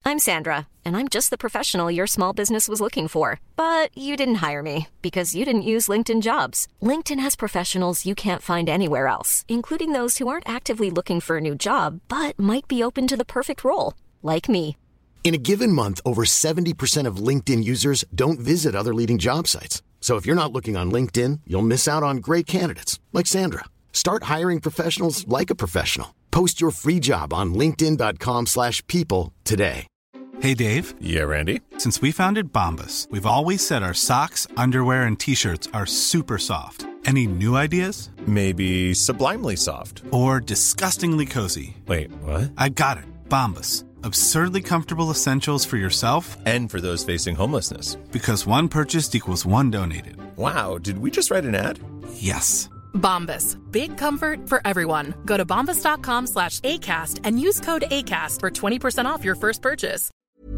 I'm Sandra, and I'm just the professional your small business was looking for. But you didn't hire me because you didn't use LinkedIn Jobs. LinkedIn has professionals you can't find anywhere else, including those who aren't actively looking for a new job, but might be open to the perfect role, like me. In a given month, over 70% of LinkedIn users don't visit other leading job sites. So if you're not looking on LinkedIn, you'll miss out on great candidates like Sandra. Start hiring professionals like a professional. Post your free job on linkedin.com/people today. Hey, Dave. Yeah, Randy. Since we founded Bombas, we've always said our socks, underwear, and T-shirts are super soft. Any new ideas? Maybe sublimely soft. Or disgustingly cozy. Wait, what? I got it. Bombas. Absurdly comfortable essentials for yourself And for those facing homelessness. Because one purchased equals one donated. Wow, did we just write an ad? Yes. Bombas. Big comfort for everyone. Go to bombas.com/ACAST and use code ACAST for 20% off your first purchase.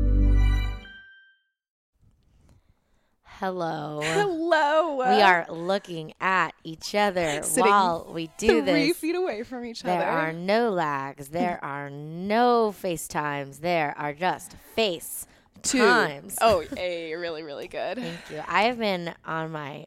Hello. Hello. We are looking at each other Sitting while we do 3 this. feet away from each other. There are no lags. There are no FaceTimes. There are just FaceTimes. Oh, really, really good. Thank you. I have been on my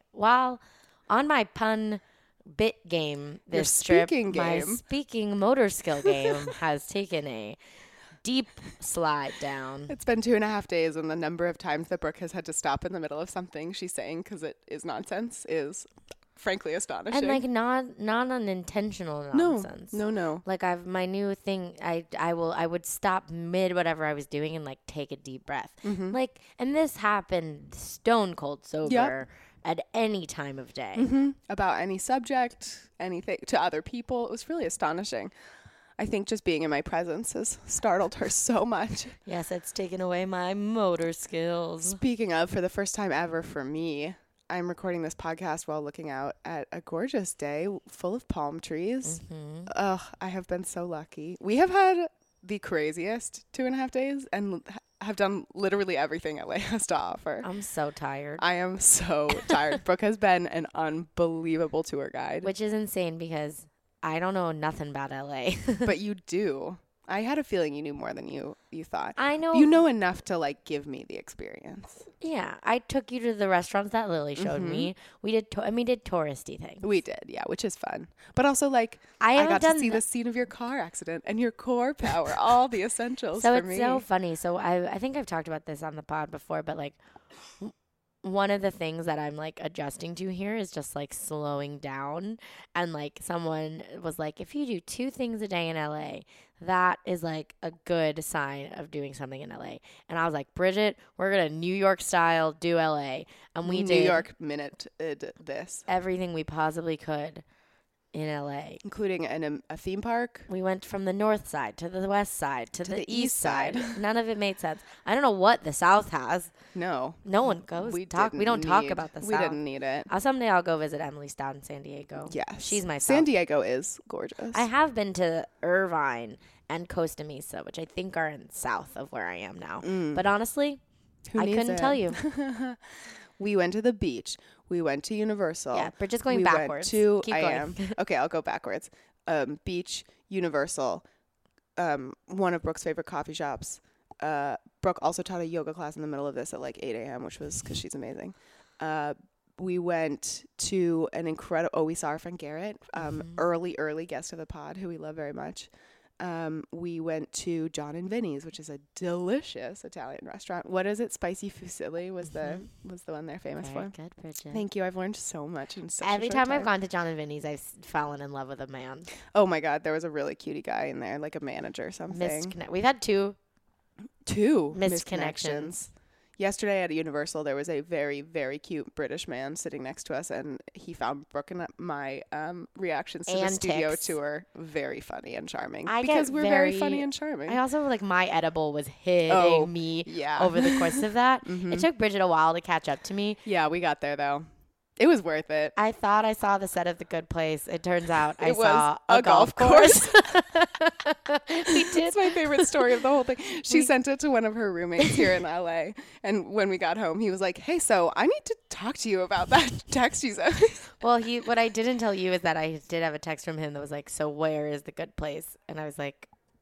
pun bit game this trip. My speaking motor skill game has taken a deep slide down. It's been 2.5 days, and the number of times that Brooke has had to stop in the middle of something she's saying because it is nonsense is frankly astonishing. And like not unintentional nonsense. No. Like my new thing, I would stop mid whatever I was doing and like take a deep breath. Mm-hmm. Like, and this happened stone cold sober at any time of day. Mm-hmm. About any subject, anything to other people. It was really astonishing. I think just being in my presence has startled her so much. Yes, it's taken away my motor skills. Speaking of, for the first time ever for me, I'm recording this podcast while looking out at a gorgeous day full of palm trees. Mm-hmm. Ugh, I have been so lucky. We have had the craziest 2.5 days and have done literally everything LA has to offer. I'm so tired. I am so tired. Brooke has been an unbelievable tour guide. Which is insane because I don't know nothing about LA. But you do. I had a feeling you knew more than you thought. I know. You know enough to like give me the experience. Yeah, I took you to the restaurants that Lily showed me. We did touristy things. We did, yeah, which is fun. But also like I got to see the scene of your car accident and your core power, all the essentials so for it's me. so funny. So I think I've talked about this on the pod before, but like one of the things that I'm like adjusting to here is just like slowing down. And like someone was like, if you do 2 things a day in LA, that is like a good sign of doing something in LA. And I was like, Bridget, we're going to New York style do LA. And we did New York minute this. everything we possibly could in LA. Including a theme park. We went from the north side to the west side to the east side. None of it made sense. I don't know what the South has. No. No one goes. We don't talk about the South. We didn't need it. Someday I'll go visit Emily Stout in San Diego. Yes. She's my San South. Diego is gorgeous. I have been to Irvine and Costa Mesa, which I think are in south of where I am now. But honestly, I couldn't tell you. We went to the beach. We went to Universal. Yeah, Bridget's going backwards. Keep going. Okay, I'll go backwards. Beach, Universal, one of Brooke's favorite coffee shops. Brooke also taught a yoga class in the middle of this at like 8 a.m., which was because she's amazing. We went to an incredible... we saw our friend Garrett, early guest of the pod, who we love very much. We went to John and Vinny's, which is a delicious Italian restaurant. What is it? Spicy Fusilli was the one they're famous Very for. good, Bridget. Thank you. I've learned so much in such Every a short time I've gone to John and Vinny's, I've fallen in love with a man. Oh my God, there was a really cutie guy in there, like a manager or something. We've had two missed connections. Yesterday at Universal, there was a very, very cute British man sitting next to us, and he found Brooke and my reactions to the studio tour very funny and charming. Because we're very funny and charming. I also, like, my edible was hitting me over the course of that. It took Bridget a while to catch up to me. Yeah, we got there, though. It was worth it. I thought I saw the set of The Good Place. It turns out I saw a golf course. We did. It's my favorite story of the whole thing. She sent it to one of her roommates here in LA. And when we got home, he was like, hey, so I need to talk to you about that text you sent. Well, what I didn't tell you is that I did have a text from him that was like, so where is The Good Place? And I was like,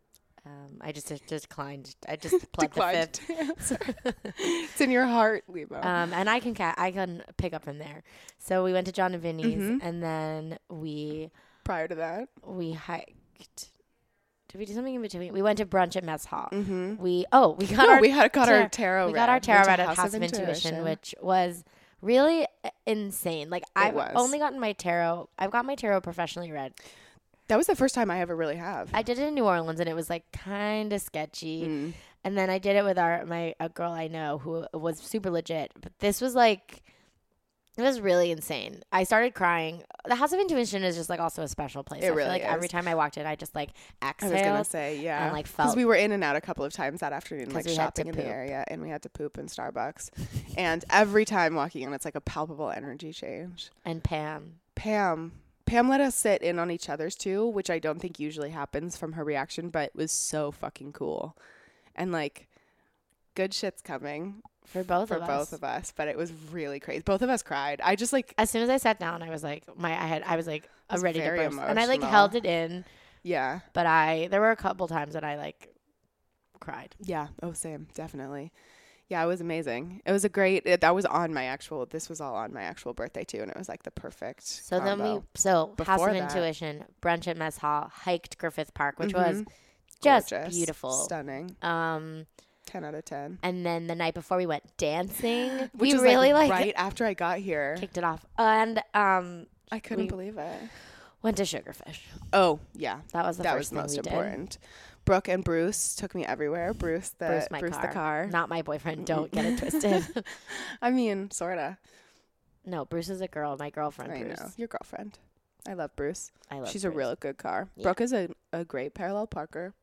I just declined. I just pled the fifth. It's in your heart, Lebo. And I can pick up from there. So we went to John and Vinny's, and then prior to that, we hiked. Did we do something in between? We went to brunch at Mess Hall. We got our tarot read at House of Intuition, which was really insane. Like I've only gotten my tarot. I've got my tarot professionally read. That was the first time I ever really have. I did it in New Orleans, and it was like kind of sketchy. And then I did it with a girl I know who was super legit. But this was like, it was really insane. I started crying. The House of Intuition is just like also a special place. It really feel like is. Every time I walked in, I just like exhaled. I was gonna say, yeah, and like felt, because we were in and out a couple of times that afternoon, like we shopping in the area, and we had to poop in Starbucks. And every time walking in, it's like a palpable energy change. And Pam let us sit in on each other's too, which I don't think usually happens from her reaction, but it was so fucking cool. And like, good shit's coming for both of us, but it was really crazy. Both of us cried. I just like, as soon as I sat down, I was like, I was like ready to burst, emotional. And I like held it in. Yeah. But there were a couple times that I like cried. Yeah. Oh, same. Definitely. Yeah, it was amazing. It was that was on my actual, this was all on my actual birthday too. And it was like the perfect So combo. then House of Intuition, brunch at Mess Hall, hiked Griffith Park, which was just gorgeous, beautiful. Stunning. 10 out of 10. And then the night before we went dancing, which we was really like right after I got here. Kicked it off. And I couldn't believe it. Went to Sugarfish. Oh, yeah. That was the first thing most we important. did. Brooke and Bruce took me everywhere. Bruce the car. Not my boyfriend. Don't get it twisted. I mean, sorta. No, Bruce is a girl. My girlfriend, Bruce. I know. Your girlfriend. I love Bruce. She's Bruce. a real good car. Yeah. Brooke is a great parallel parker.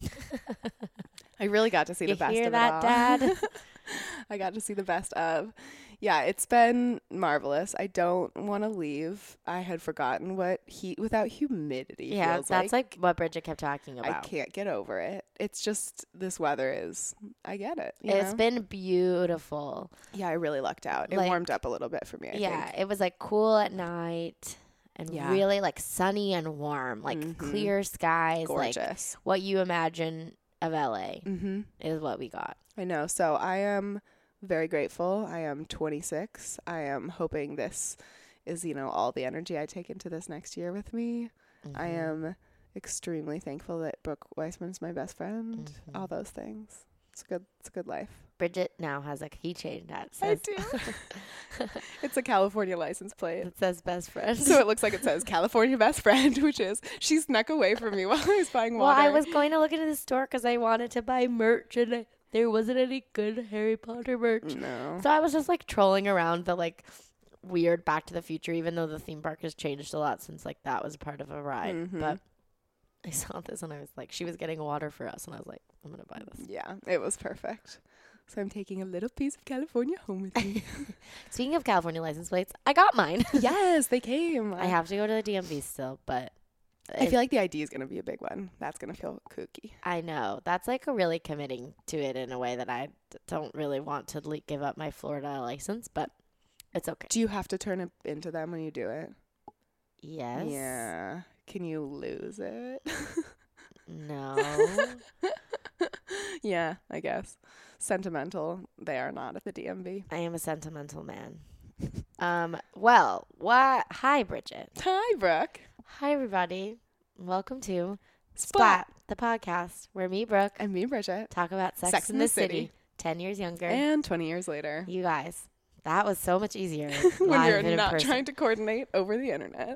I really got to see the best of it all. You hear that, Dad? I got to see the best of. Yeah, it's been marvelous. I don't want to leave. I had forgotten what heat without humidity feels that's like what Bridget kept talking about. I can't get over it. It's just this weather is, I get it. It's been beautiful. Yeah, I really lucked out. It warmed up a little bit for me, I think. It was like cool at night and really like sunny and warm, like clear skies. Gorgeous. Like what you imagine of LA is what we got. I know. So I am very grateful. I am 26. I am hoping this is, all the energy I take into this next year with me. I am extremely thankful that Brooke Weissman's my best friend. All those things. It's a good life. Bridget now has a keychain that I says do. It's a California license plate. It says best friend. So it looks like it says California best friend, which is she snuck away from me while I was buying water. Well, I was going to look into the store because I wanted to buy merch and there wasn't any good Harry Potter merch. No. So I was just like trolling around the like weird Back to the Future, even though the theme park has changed a lot since like that was part of a ride. But I saw this and I was like, she was getting water for us and I was like, I'm going to buy this. Yeah, it was perfect. So I'm taking a little piece of California home with me. Speaking of California license plates, I got mine. Yes, they came. I have to go to the DMV still, but I feel like the ID is going to be a big one. That's going to feel kooky. I know. That's like a really committing to it in a way that I don't really want to give up my Florida license, but it's okay. Do you have to turn it into them when you do it? Yes. Yeah. Can you lose it? No. Yeah, I guess. Sentimental, they are not at the DMV. I am a sentimental man. Well, what? Hi, Bridget. Hi, Brooke. Hi, everybody. Welcome to Splat, the podcast where me, Brooke, and me, Bridget, talk about Sex in the City. 10 years younger. And 20 years later. You guys, that was so much easier. When you're not trying to coordinate over the internet.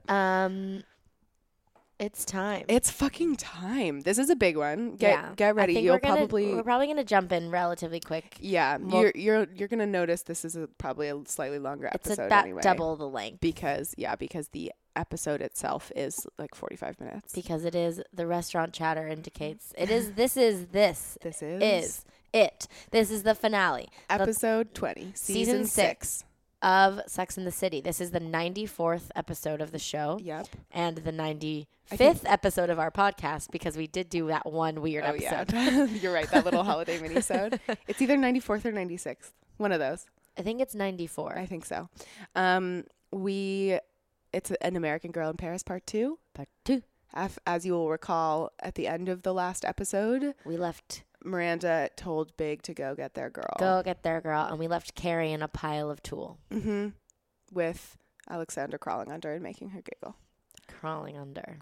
It's time. It's fucking time. This is a big one. Get ready. We're probably gonna jump in relatively quick. Yeah, you're gonna notice this is probably a slightly longer episode anyway. Double the length. Because the episode itself is like 45 minutes. Because it is, the restaurant chatter indicates it is. This is it. This is the finale. Episode 20, season 6 of Sex in the City. This is the 94th episode of the show. Yep. And the 95th episode of our podcast, because we did do that one weird episode. Yeah. You're right, that little holiday mini-sode. It's either 94th or 96th. One of those. I think it's 94. I think so. It's An American Girl in Paris, part 2. Part 2. As you will recall, at the end of the last episode, We left Miranda told Big to go get their girl. and we left Carrie in a pile of tulle. Mm-hmm. With Alexander crawling under and making her giggle. Crawling under.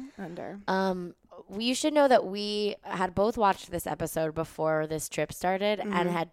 You should know that we had both watched this episode before this trip started, and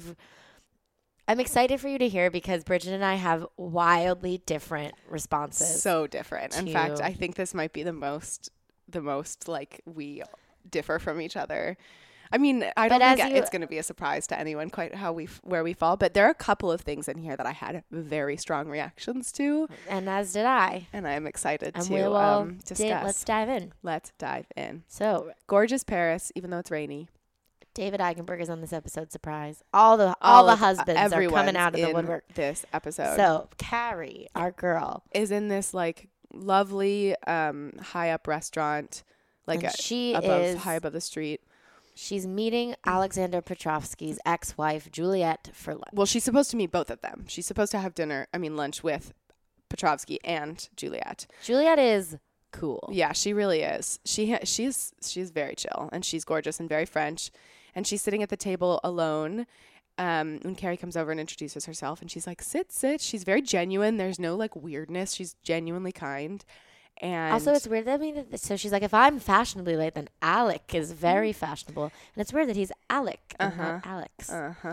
I'm excited for you to hear because Bridget and I have wildly different responses. So different. In fact, I think this might be the most like we differ from each other. I mean, I don't think it's going to be a surprise to anyone quite where we fall, but there are a couple of things in here that I had very strong reactions to. And as did I. And I'm excited to discuss. Let's dive in. Let's dive in. So, gorgeous Paris, even though it's rainy. David Eichenberg is on this episode. Surprise! All the husbands are coming out of the woodwork. This episode. So Carrie, our girl, is in this like lovely high up restaurant, like high above the street. She's meeting Alexander Petrovsky's ex-wife Juliet for lunch. Well, she's supposed to meet both of them. She's supposed to have lunch with Petrovsky and Juliet. Juliet is cool. Yeah, she really is. She's very chill, and she's gorgeous and very French. And she's sitting at the table alone when Carrie comes over and introduces herself. And she's like, sit. She's very genuine. There's no like weirdness. She's genuinely kind. And also, it's weird that so she's like, if I'm fashionably late, then Alec is very fashionable. And it's weird that he's Alec and not Alex.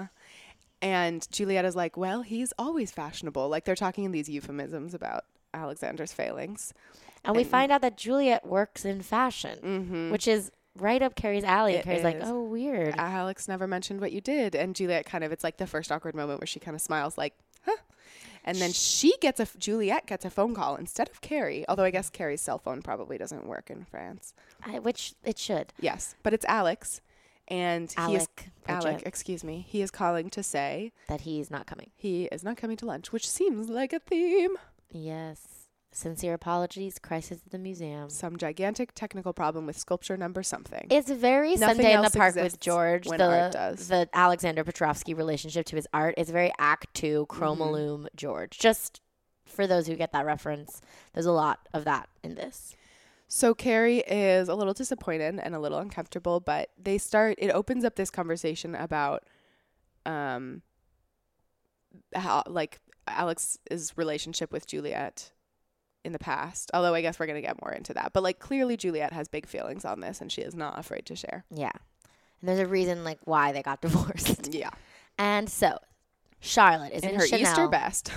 And Juliet is like, well, he's always fashionable. Like they're talking in these euphemisms about Alexander's failings. And we find out that Juliet works in fashion, which is right up Carrie's alley. And Carrie's like, oh, weird. Alex never mentioned what you did. And Juliet it's like the first awkward moment where she kind of smiles like, huh. And then Juliet gets a phone call instead of Carrie. Although I guess Carrie's cell phone probably doesn't work in France. Which it should. Yes. But it's Alex. And Alec, excuse me. He is calling to say that he's not coming. He is not coming to lunch, which seems like a theme. Yes. Sincere apologies. Crisis at the museum. Some gigantic technical problem with sculpture number something. It's very Sunday in the Park with George. The Alexander Petrovsky relationship to his art is very Act 2 Chromaloom George. Just for those who get that reference, there's a lot of that in this. So Carrie is a little disappointed and a little uncomfortable, but it opens up this conversation about how like Alex's relationship with Juliet in the past, although I guess we're going to get more into that. But like clearly Juliet has big feelings on this and she is not afraid to share. Yeah. And there's a reason like why they got divorced. Yeah. And so Charlotte is in her Chanel Easter best.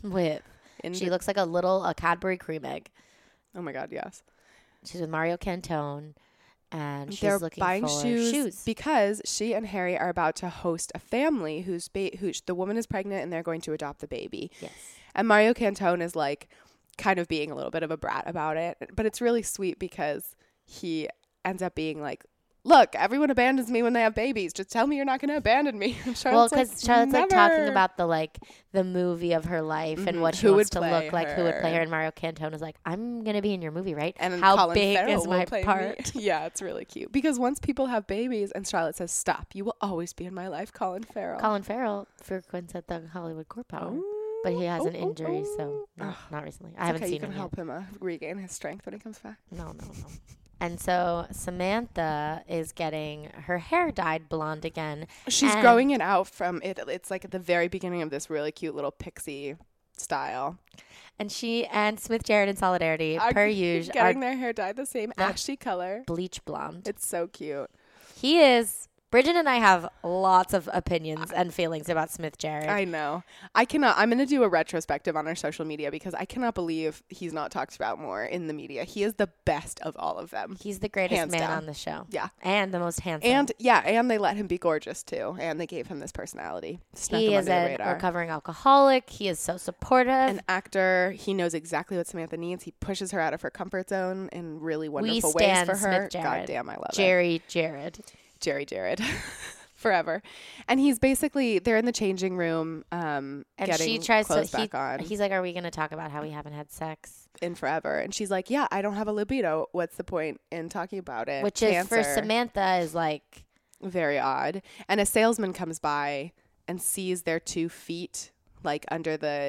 She looks like a Cadbury cream egg. Oh my God, yes. She's with Mario Cantone and they're looking buying for shoes because she and Harry are about to host a family who the woman is pregnant and they're going to adopt the baby. Yes. And Mario Cantone is like kind of being a little bit of a brat about it, but it's really sweet because he ends up being like, look, everyone abandons me when they have babies. Just tell me you're not going to abandon me. Well, because Charlotte's like talking about the movie of her life and what she wants to look like, who would play her. And Mario Cantone is like, I'm going to be in your movie, right? And how Colin big Farrell is my part? Yeah, it's really cute. Because once people have babies and Charlotte says, stop, you will always be in my life, Colin Farrell. Colin Farrell frequents at the Hollywood Court Power. But he has an injury, so not recently. I haven't seen him yet. You can help him regain his strength when he comes back. No. And so Samantha is getting her hair dyed blonde again. She's growing it out from it. It's like at the very beginning of this really cute little pixie style. And she and Smith Jerrod in solidarity, per usual, getting their hair dyed the same ashy color. Bleach blonde. It's so cute. He is. Bridget and I have lots of opinions and feelings about Smith Jerrod. I know. I'm going to do a retrospective on our social media because I cannot believe he's not talked about more in the media. He is the best of all of them. He's the greatest man on the show. Yeah. And the most handsome. And they let him be gorgeous too. And they gave him this personality. He is a recovering alcoholic. He is so supportive. An actor. He knows exactly what Samantha needs. He pushes her out of her comfort zone in really wonderful ways for her. God damn, I love Jerry it. Jerry Jared. Forever. And he's basically, they're in the changing room and getting she tries clothes back on. He's like, are we going to talk about how we haven't had sex? In forever. And she's like, yeah, I don't have a libido. What's the point in talking about it? Which is, for Samantha, is like... very odd. And a salesman comes by and sees their 2 feet like under the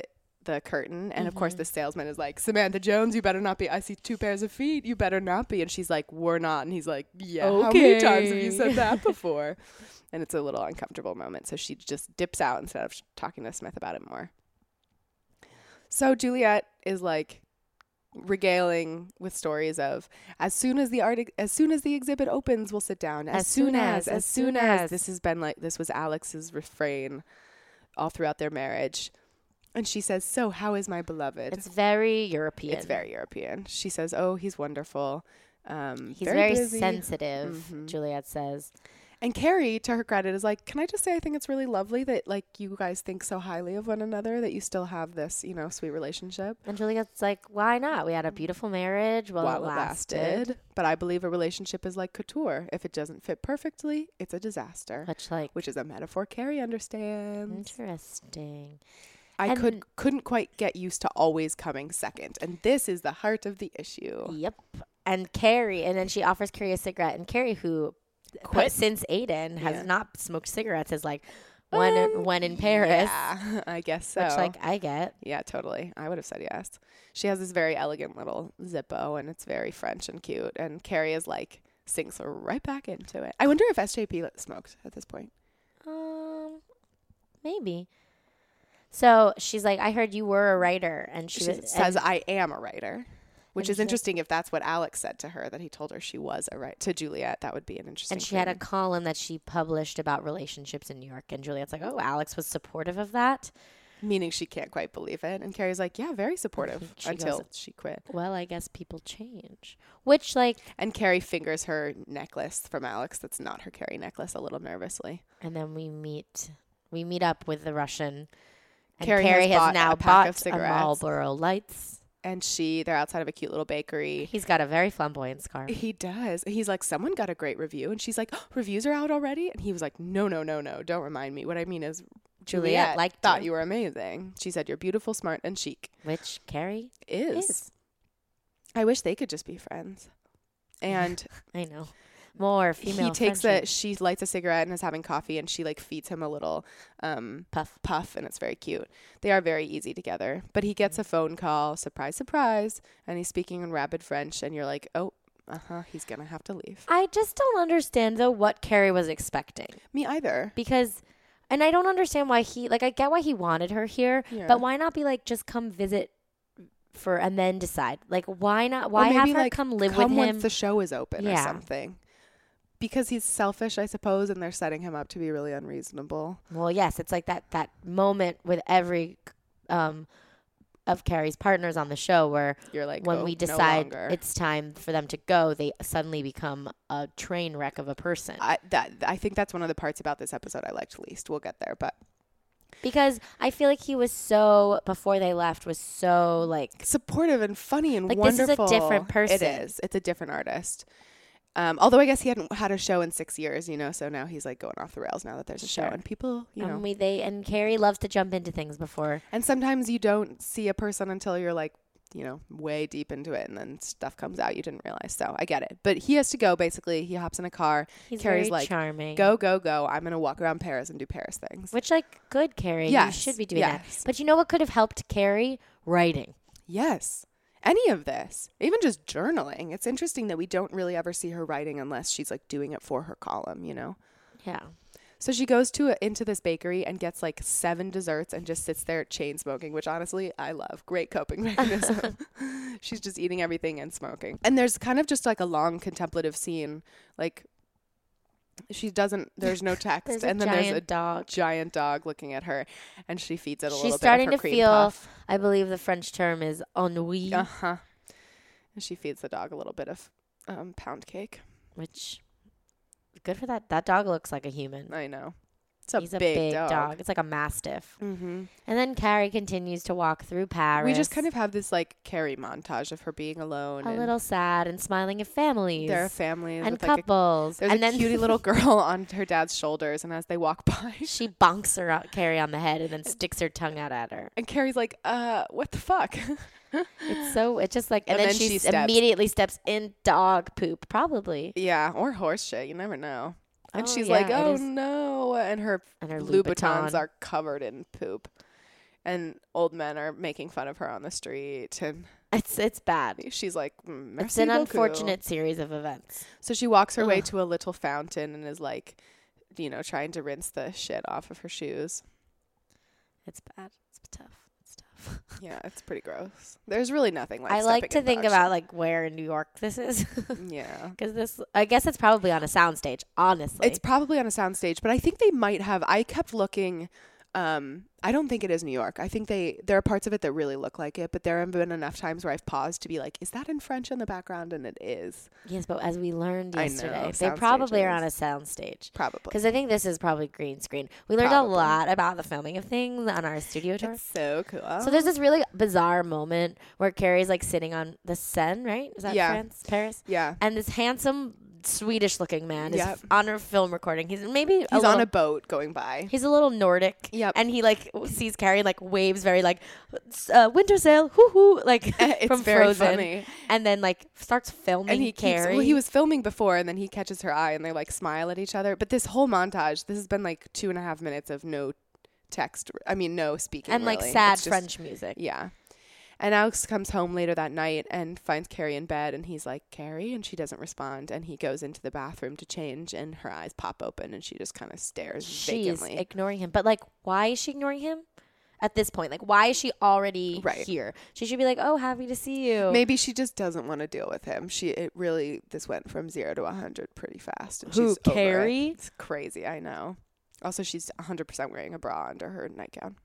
the curtain. And of course the salesman is like, Samantha Jones, you better not be. I see 2 pairs of feet. You better not be. And she's like, we're not. And he's like, yeah, how many times have you said that before? And it's a little uncomfortable moment. So she just dips out instead of talking to Smith about it more. So Juliet is like regaling with stories of as soon as the exhibit opens, we'll sit down. As soon as. This has been like, this was Alex's refrain all throughout their marriage. And she says, so how is my beloved? It's very European. It's very European. She says, oh, he's wonderful. He's very busy. Sensitive, Juliet says. And Carrie, to her credit, is like, can I just say I think it's really lovely that, like, you guys think so highly of one another, that you still have this, you know, sweet relationship. And Juliet's like, why not? We had a beautiful marriage while it lasted. But I believe a relationship is like couture. If it doesn't fit perfectly, it's a disaster. Which is a metaphor Carrie understands. Interesting. I couldn't quite get used to always coming second. And this is the heart of the issue. Yep. And Carrie, and then she offers Carrie a cigarette. And Carrie, who quit since Aiden has not smoked cigarettes, is like, when in Paris. Yeah, I guess so. Which, like, I get. Yeah, totally. I would have said yes. She has this very elegant little Zippo, and it's very French and cute. And Carrie is like, sinks right back into it. I wonder if SJP smoked at this point. Maybe. So she's like, I heard you were a writer. And she says, I am a writer. Which is interesting if that's what Alex said to her, that he told her she was a writer. To Juliet, that would be an interesting thing. And she had a column that she published about relationships in New York. And Juliet's like, oh, Alex was supportive of that. Meaning she can't quite believe it. And Carrie's like, yeah, very supportive until she quit. Well, I guess people change. Which, like... And Carrie fingers her necklace from Alex that's not her Carrie necklace a little nervously. And then we meet up with the Russian. And Carrie has now bought a Marlboro Lights. And they're outside of a cute little bakery. He's got a very flamboyant scarf. He does. He's like, someone got a great review. And she's like, oh, reviews are out already? And he was like, no. Don't remind me. What I mean is, Juliet thought you were amazing. She said, you're beautiful, smart, and chic. Which Carrie is. I wish they could just be friends. And I know. More female she lights a cigarette and is having coffee, and she like feeds him a little puff, and it's very cute. They are very easy together. But he gets a phone call, surprise, and he's speaking in rapid French, and you're like, oh, he's gonna have to leave. I just don't understand though what Carrie was expecting. Me either. Because, and I don't understand why I get why he wanted her here, but why not be like, just come visit and then decide? Like, why not? Why have her come live with him once the show is open or something? Because he's selfish, I suppose, and they're setting him up to be really unreasonable. Well, yes, it's like that moment with every of Carrie's partners on the show where you're like, when we decide it's time for them to go, they suddenly become a train wreck of a person. I think that's one of the parts about this episode I liked least. We'll get there, but because I feel like he was so, before they left, was so like supportive and funny and like, wonderful. This is a different person. It is. It's a different artist. Although I guess he hadn't had a show in 6 years, you know, so now he's like going off the rails now that there's a show, and people, you know. And Carrie loves to jump into things before. And sometimes you don't see a person until you're like, you know, way deep into it, and then stuff comes out you didn't realize. So I get it. But he has to go, basically. He hops in a car. He's Carrie's very like, charming. Go. I'm going to walk around Paris and do Paris things. Which, like, good, Carrie. Yes. You should be doing that. But you know what could have helped Carrie? Writing. Yes. Any of this, even just journaling. It's interesting that we don't really ever see her writing unless she's like doing it for her column, you know? Yeah. So she goes into this bakery and gets like 7 desserts and just sits there chain smoking, which honestly I love. Great coping mechanism. She's just eating everything and smoking. And there's kind of just like a long contemplative scene, like there's no text. And then there's a giant dog looking at her, and she feeds it a little bit of her cream puff. She's starting to feel, I believe the French term is ennui. And she feeds the dog a little bit of pound cake. Which, good for that. That dog looks like a human. I know. He's a big dog. It's like a mastiff. Mm-hmm. And then Carrie continues to walk through Paris. We just kind of have this like Carrie montage of her being alone. A little sad and smiling at families. There are families. And couples. There's a cutie little girl on her dad's shoulders, and as they walk by, she bonks Carrie on the head and then sticks her tongue out at her. And Carrie's like, what the fuck? It's just like, and then she immediately steps in dog poop, probably. Yeah, or horse shit. You never know. And she's like, oh no. And her Louboutins are covered in poop. and old men are making fun of her on the street, and It's bad. she's like, It's "Merci an beaucoup." unfortunate series of events. So she walks her way Ugh. to a little fountain and is like, trying to rinse the shit off of her shoes. It's bad. It's tough. It's tough. Yeah, it's pretty gross. There's really nothing like I like stepping to in the think ocean. about like where in New York this is. Yeah. Because I guess it's probably on a soundstage, honestly. It's probably on a soundstage, but I think they might have. I kept looking. I don't think it is New York. I think there are parts of it that really look like it, but there have been enough times where I've paused to be like, is that in French in the background? And it is. Yes, but as we learned I know, yesterday, they probably are on a soundstages. soundstage. Probably. Because I think this is probably green screen. We learned Probably. a lot about the filming of things on our studio tour. It's so cool. So there's this really bizarre moment where Carrie's like sitting on the Seine, right? Is that Yeah. France? Paris? Yeah. And this handsome Swedish-looking man is Yep. on her film recording. He's on a boat going by. He's a little Nordic. Yep. And he like sees Carrie and like waves very like winter sail, hoo hoo, like It's from very Frozen. funny. And then like starts filming And Carrie. he was filming before, and then he catches her eye, and they like smile at each other. But this whole montage, this has been like 2.5 minutes of no speaking. and like really. sad It's just- French music. Yeah. And Alex comes home later that night and finds Carrie in bed, and he's like, "Carrie?" And she doesn't respond. And he goes into the bathroom to change, and her eyes pop open, and she just kind of stares She's vacantly. ignoring him. But like, why is she ignoring him at this point? Like, why is she already Right. here? She should be like, oh, happy to see you. Maybe she just doesn't want to deal with him. This went from 0 to 100 pretty fast. And Who, she's over it. Carrie? It's crazy, I know. Also, she's 100% wearing a bra under her nightgown.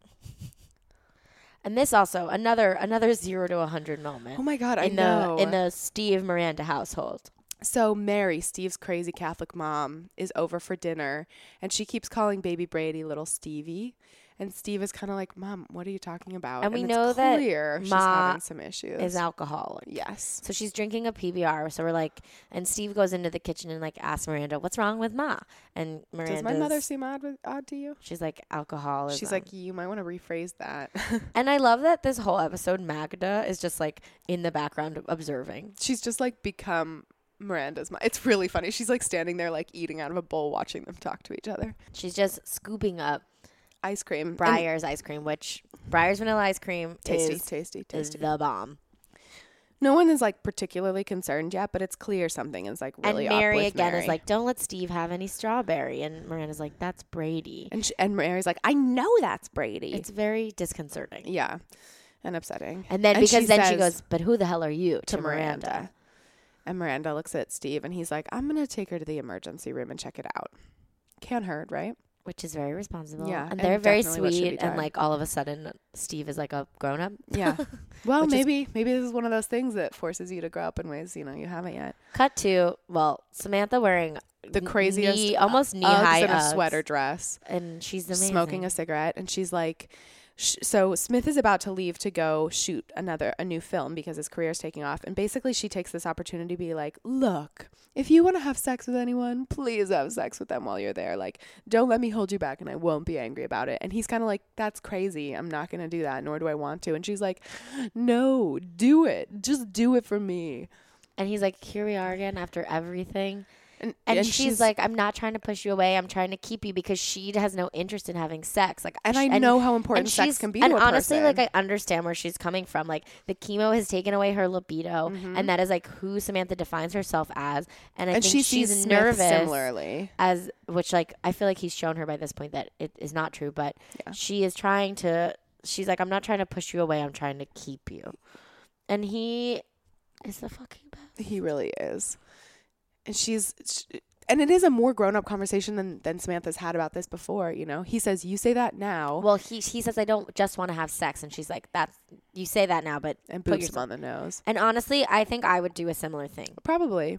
And this also another 0 to 100 moment. Oh my God, I in know. the Steve Miranda household. So Mary, Steve's crazy Catholic mom, is over for dinner, and she keeps calling baby Brady little Stevie. And Steve is kind of like, "Mom, what are you talking about?" And we it's know that clear she's Ma having some issues. Is alcoholic. Yes. So she's drinking a PBR. So we're like, and Steve goes into the kitchen and like asks Miranda, "What's wrong with Ma?" And Miranda, Does my mother seem odd to you? She's like, alcoholism. She's like, you might want to rephrase that. And I love that this whole episode, Magda is just like in the background observing. She's just like become Miranda's mom. It's really funny. She's like standing there like eating out of a bowl, watching them talk to each other. She's just scooping up Ice cream. Breyer's ice cream, which Breyer's vanilla ice cream Tasty. is the bomb. No one is like particularly concerned yet, but it's clear something is like really and Mary up with again Mary. is like, don't let Steve have any strawberry. And Miranda's like, that's Brady. and Mary's like, I know that's Brady. It's very disconcerting. Yeah, and upsetting. And then And because she then she says goes, but who the hell are you? to Miranda. And Miranda looks at Steve and he's like, I'm going to take her to the emergency room and check it out. Can't hurt, right? Which is very responsible. Yeah, And and they're very definitely what should be sweet. And done. like all of a sudden, Steve is like a grown up. Yeah. Well, Which is- maybe this is one of those things that forces you to grow up in ways, you haven't yet. Cut to, Samantha wearing The craziest almost knee Uggs high and a Uggs. sweater dress. And she's amazing. Smoking a cigarette, and she's like, so Smith is about to leave to go shoot a new film because his career is taking off, and basically she takes this opportunity to be like, look, if you want to have sex with anyone, please have sex with them while you're there. Like, don't let me hold you back, and I won't be angry about it. And he's kind of like, that's crazy. I'm not going to do that, nor do I want to. And she's like, no, do it. Just do it for me. And he's like, here we are again after everything. And she's like, I'm not trying to push you away. I'm trying to keep you because she has no interest in having sex. Like, And I know how important sex she's- can be to And a honestly, person. like, I understand where she's coming from. Like, the chemo has taken away her libido, Mm-hmm. and that is like who Samantha defines herself as. And I and think she sees she's Smith nervous similarly. as which, like, I feel like he's shown her by this point that it is not true. But Yeah. she is trying to. She's like, I'm not trying to push you away. I'm trying to keep you. And he is the fucking best. He really is. And and it is a more grown-up conversation than Samantha's had about this before, He says, you say that now. Well, he says, I don't just want to have sex. And she's like, you say that now, but and put boops him yourself. on the nose. And honestly, I think I would do a similar thing. Probably.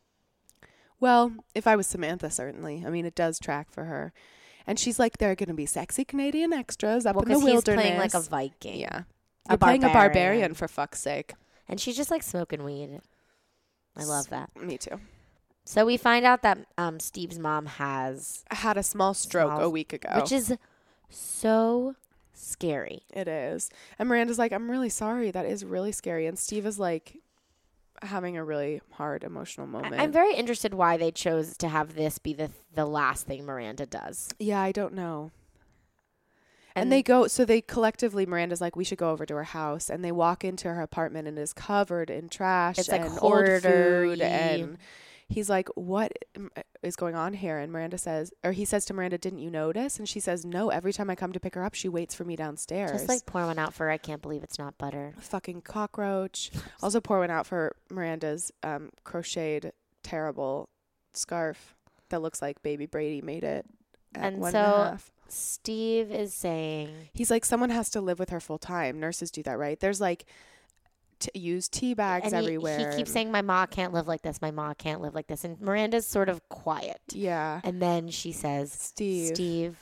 Well, if I was Samantha, certainly. I mean, it does track for her. And she's like, there are going to be sexy Canadian extras up in the Because wilderness. he's playing like a Viking. Yeah. A You're playing a barbarian. barbarian, for fuck's sake. And she's just like smoking weed. I love that. Me too. So we find out that Steve's mom has, I had a small stroke a week ago. which is so scary. It is. And Miranda's like, I'm really sorry. That is really scary. And Steve is like having a really hard emotional moment. I'm very interested why they chose to have this be the last thing Miranda does. Yeah, I don't know. And they go, so they collectively, Miranda's like, we should go over to her house. And they walk into her apartment and it is covered in trash It's and like old hoarder-y. food. And he's like, what is going on here? And he says to Miranda, didn't you notice? And she says, no, every time I come to pick her up, she waits for me downstairs. Just like pour one out for her. I can't believe it's not butter. Fucking cockroach. Also pour one out for Miranda's crocheted, terrible scarf that looks like baby Brady made it at And 1.5. Steve is saying, He's like, someone has to live with her full time. Nurses do that, right? There's like used tea bags and everywhere. he keeps saying, my ma can't live like this. My ma can't live like this. And Miranda's sort of quiet. Yeah. And then she says, Steve,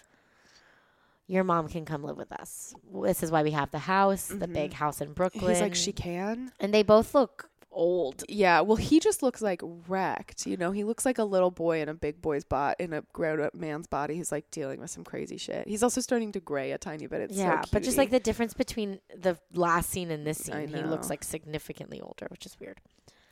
your mom can come live with us. This is why we have the house, the big house in Brooklyn. he's like, she can? And they both look old. Yeah, well, he just looks like wrecked. You know, he looks like a little boy in a big boy's in a grown-up man's body who's like dealing with some crazy shit. He's also starting to gray a tiny bit. It's so But just cutie. like the difference between the last scene and this I scene, he looks know. like significantly older, which is weird.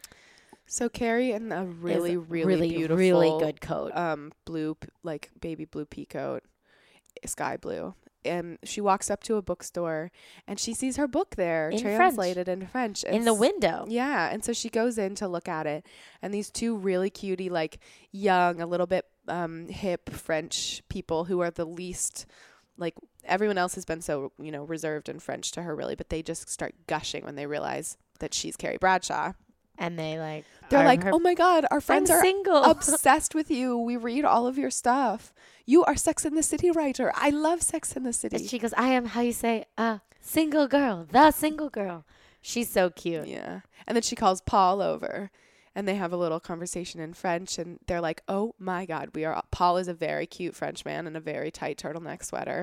So Carrie in a really, Is really beautiful, really good coat. blue, like baby blue pea coat, sky blue. And she walks up to a bookstore and she sees her book there In translated into French. In the window. Yeah. And so she goes in to look at it. And these two really cutie, like young, a little bit hip French people who are the least, like everyone else has been so, you know, reserved and French to her really. But they just start gushing when they realize that she's Carrie Bradshaw. And they're like, oh my God, our friends are single. obsessed with you. We read all of your stuff. You are Sex and the City writer. I love Sex and the City. And she goes, I am, how you say, single girl, the single girl. She's so cute. Yeah. And then she calls Paul over and they have a little conversation in French and they're like, oh my God, Paul is a very cute French man in a very tight turtleneck sweater.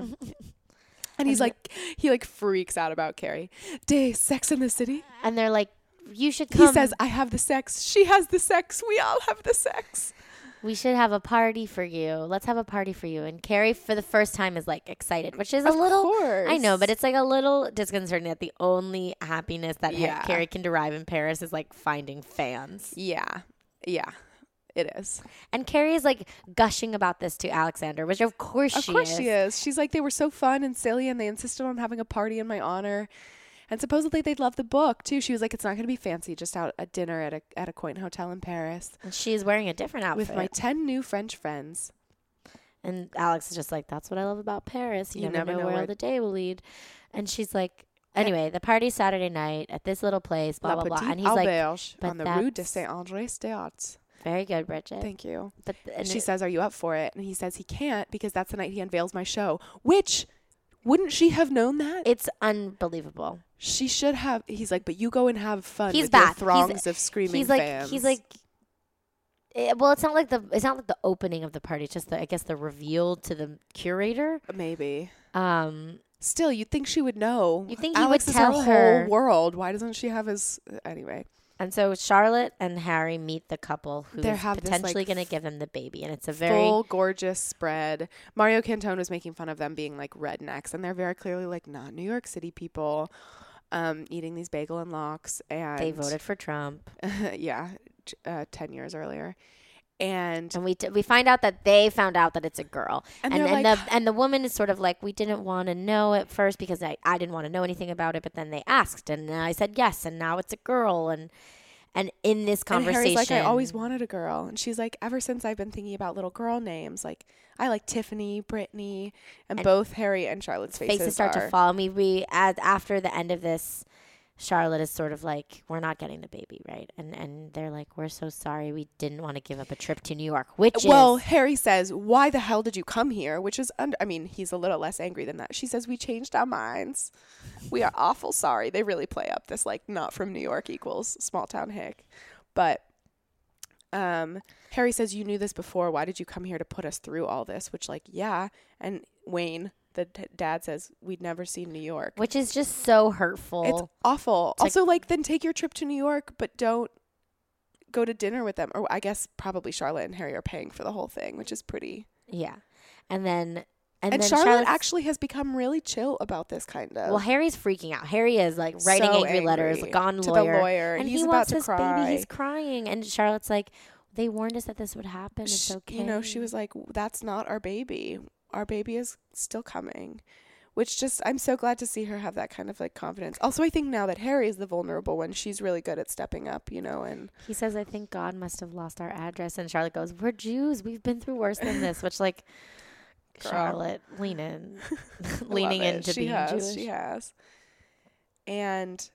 And he's like, he like freaks out about Carrie. Day Sex and the City. And they're like, you should come. He says, I have the sex. She has the sex. We all have the sex. We should have a party for you. Let's have a party for you. And Carrie, for the first time, is like excited, which is a little. Course. I know, but it's like a little disconcerting that the only happiness that Carrie can derive in Paris is like finding fans. Yeah. Yeah. It is. And Carrie is like gushing about this to Alexander, which of course she is. Of course she is. She's like, they were so fun and silly and they insisted on having a party in my honor. And supposedly they'd love the book too. She was like, it's not going to be fancy, just out at dinner at a quaint hotel in Paris. And she's wearing a different outfit. With my 10 new French friends. And Alex is just like, that's what I love about Paris. You never know where the day will lead. And she's like, anyway, the party's Saturday night at this little place, blah, La blah, blah. Petite And he's Auberge like, on the Rue de Saint-André-des-Arts. Very good, Bridget. Thank you. But she says, are you up for it? And he says he can't because that's the night he unveils my show. Which, wouldn't she have known that? It's unbelievable. She should have. He's like, but you go and have fun He's with back. your throngs of screaming fans. He's like, well, it's not like the opening of the party. It's just I guess the reveal to the curator. Maybe. Still, you'd think she would know. You think he Alex would is tell her her whole world. Why doesn't she have his anyway? And so Charlotte and Harry meet the couple who's potentially like, going to give them the baby, and it's a very full gorgeous spread. Mario Cantone was making fun of them being like rednecks, and they're very clearly like not New York City people, eating these bagel and lox. And they voted for Trump. Yeah, 10 years earlier. And we find out that they found out that it's a girl, and like, the woman is sort of like, we didn't want to know at first because I didn't want to know anything about it, but then they asked and I said yes, and now it's a girl, and in this conversation, and Harry's like, I always wanted a girl, and she's like, ever since I've been thinking about little girl names, like I like Tiffany, Brittany, and both Harry and Charlotte's faces start to follow me. After the end of this, Charlotte is sort of like, we're not getting the baby, right? And they're like, we're so sorry. We didn't want to give up a trip to New York, Harry says, why the hell did you come here? Which is, he's a little less angry than that. She says, we changed our minds. We are awful sorry. They really play up this, like, not from New York equals small town hick. But Harry says, you knew this before. Why did you come here to put us through all this? Which, like, yeah. And Wayne, the dad, says, we'd never seen New York. Which is just so hurtful. It's awful. It's also, like, then take your trip to New York, but don't go to dinner with them. Or I guess probably Charlotte and Harry are paying for the whole thing, which is pretty. Yeah. And then Charlotte actually has become really chill about this, kind of. Well, Harry's freaking out. Harry is like writing angry letters, gone to lawyer. the lawyer. And he's he about wants to his cry. baby. He's crying. And Charlotte's like, they warned us that this would happen. It's okay. You know, she was like, that's not our baby. Our baby is still coming. which just, I'm so glad to see her have that kind of like confidence. Also, I think now that Harry is the vulnerable one, she's really good at stepping up, you know, and He says, I think God must have lost our address. And Charlotte goes, we're Jews. We've been through worse than this, which like, Girl. Charlotte, lean in. leaning into being Jewish. She has. And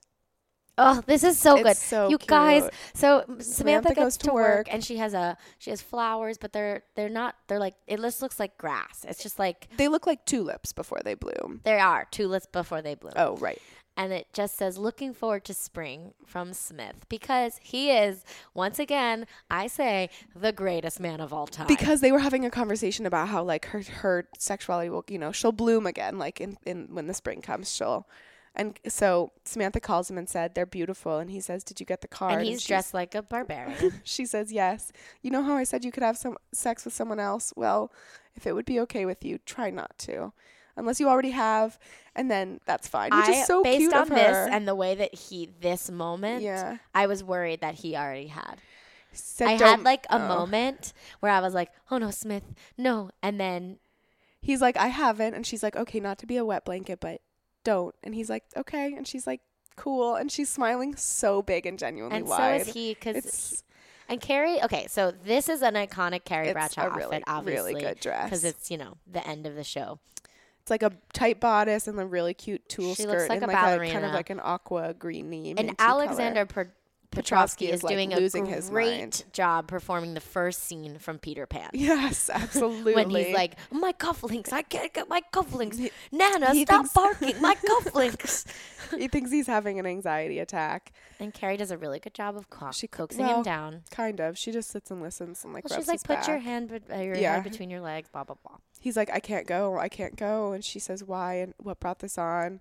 Oh, this is so it's good. so You cute. guys, so Samantha goes gets to work and she has flowers, but they're like, it just looks like grass. It's just like, They look like tulips before they bloom. there are tulips before they bloom. Oh, right. And it just says, looking forward to spring from Smith, because he is, once again, I say, the greatest man of all time. Because they were having a conversation about how like her sexuality will, you know, she'll bloom again, like in when the spring comes, and so Samantha calls him and said, they're beautiful. And he says, did you get the card? And he's dressed like a barbarian. She says, yes. You know how I said you could have some sex with someone else? Well, if it would be okay with you, try not to. Unless you already have. And then that's fine. Which is so based cute on of her. this and the way that this moment, Yeah. I was worried that he already had. Said, I had like a moment where I was like, oh no, Smith, no. And then he's like, I haven't. And she's like, okay, not to be a wet blanket, but don't. And he's like, okay. And she's like, cool. And she's smiling so big and genuinely and wide. so is he, because and Carrie, okay, so this is an iconic Carrie Bradshaw outfit, obviously. Really good dress. Because it's, you know, the end of the show. It's like a tight bodice and a really cute tulle She skirt. looks like and a kind ballerina. of like an aqua greeny. And Alexander Petrovsky is like doing losing a his great mind. job performing the first scene from Peter Pan. Yes, absolutely. When he's like, my cufflinks, I can't get my cufflinks. Nana, he stop thinks- barking, my cufflinks. he thinks he's having an anxiety attack. And Carrie does a really good job of coaxing well, him down. Kind of. She just sits and listens and like Well, rubs she's like, his put back. your head between your legs, blah, blah, blah. He's like, I can't go. And she says, why? And what brought this on?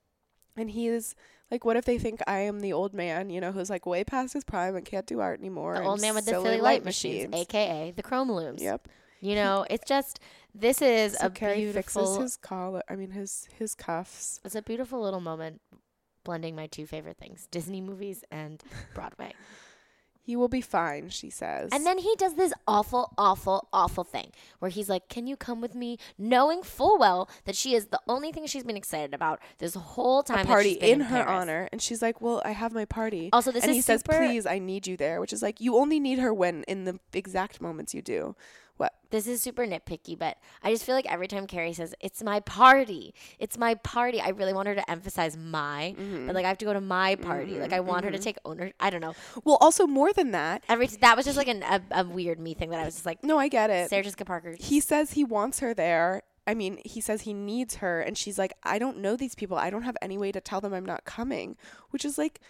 And he is like, what if they think I am the old man, you know, who's like way past his prime and can't do art anymore? The and old man with the silly silly light machines, a.k.a. the chrome looms. Yep. You know, it's just, this is So a Carrie beautiful, fixes his collar. I mean, his cuffs. it's a beautiful little moment blending my two favorite things, Disney movies and Broadway. He will be fine, she says. And then he does this awful, awful, awful thing where he's like, can you come with me? Knowing full well that she is the only thing she's been excited about this whole time. a party that she's been in her Paris. honor. And she's like, well, I have my party. Also, this and is he says, super- please, I need you there, which is like, you only need her when in the exact moments you do. What? This is super nitpicky, but I just feel like every time Carrie says, it's my party, I really want her to emphasize my, but like I have to go to my party. Like I want her to take ownership. I don't know. Well, also more than that. That was just like a weird me thing that I was just like, No, I get it. Sarah Jessica Parker. He says he wants her there. I mean, he says he needs her. And she's like, I don't know these people. I don't have any way to tell them I'm not coming, which is like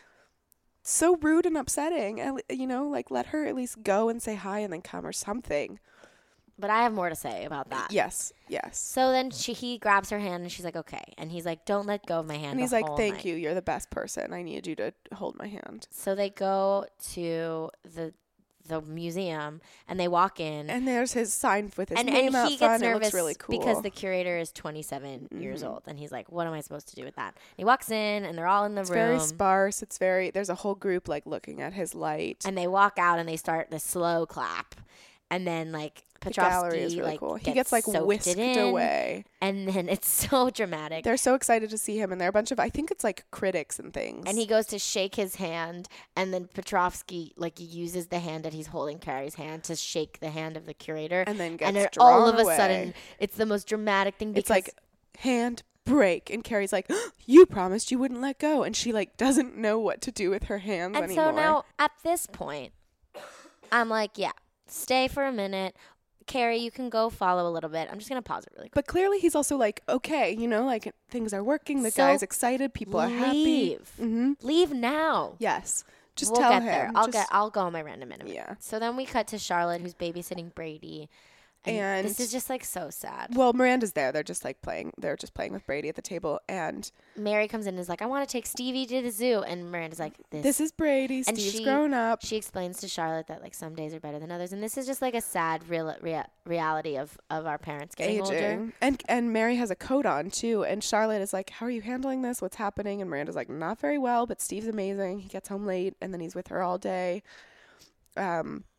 so rude and upsetting. You know, like let her at least go and say hi and then come or something. But I have more to say about that. Yes. So then he grabs her hand and she's like, okay. And he's like, don't let go of my hand. And he's the like, whole thank night. you. You're the best person. I need you to hold my hand. So they go to the museum and they walk in. And there's his sign with his and name out he front. gets nervous It looks really cool. because the curator is 27 years old. And he's like, what am I supposed to do with that? And he walks in and they're all in the It's room. very sparse. There's a whole group like looking at his light. And they walk out and they start the slow clap. And then like the gallery is Petrovsky really like cool. He gets like soaked whisked it in, away. and then it's so dramatic. They're so excited to see him, and they're a bunch of, I think it's like critics and things. And he goes to shake his hand, and then Petrovsky like uses the hand that he's holding Carrie's hand to shake the hand of the curator, And then gets then drawn all of a away. sudden it's the most dramatic thing. It's Because like hand break, and Carrie's like, you promised you wouldn't let go, and she like doesn't know what to do with her hands and anymore. so now at this point, I'm like, yeah, stay for a minute. Carrie, you can go follow a little bit. I'm just going to pause it really quick. But clearly he's also like, okay, you know, like things are working. The So guy's excited. People are happy. Leave. Mm-hmm. Leave now. Yes. Just we'll tell get him. there. I'll go on my random in a minute. Yeah. So then we cut to Charlotte, who's babysitting Brady. And this is just like so sad. Well, Miranda's there. They're just playing with Brady at the table. And Mary comes in and is like, I want to take Stevie to the zoo. And Miranda's like, this is Brady. and Steve's grown up. She explains to Charlotte that like some days are better than others. And this is just like a sad reality of our parents getting older. And Mary has a coat on too. And Charlotte is like, how are you handling this? What's happening? And Miranda's like, not very well, but Steve's amazing. He gets home late and then he's with her all day.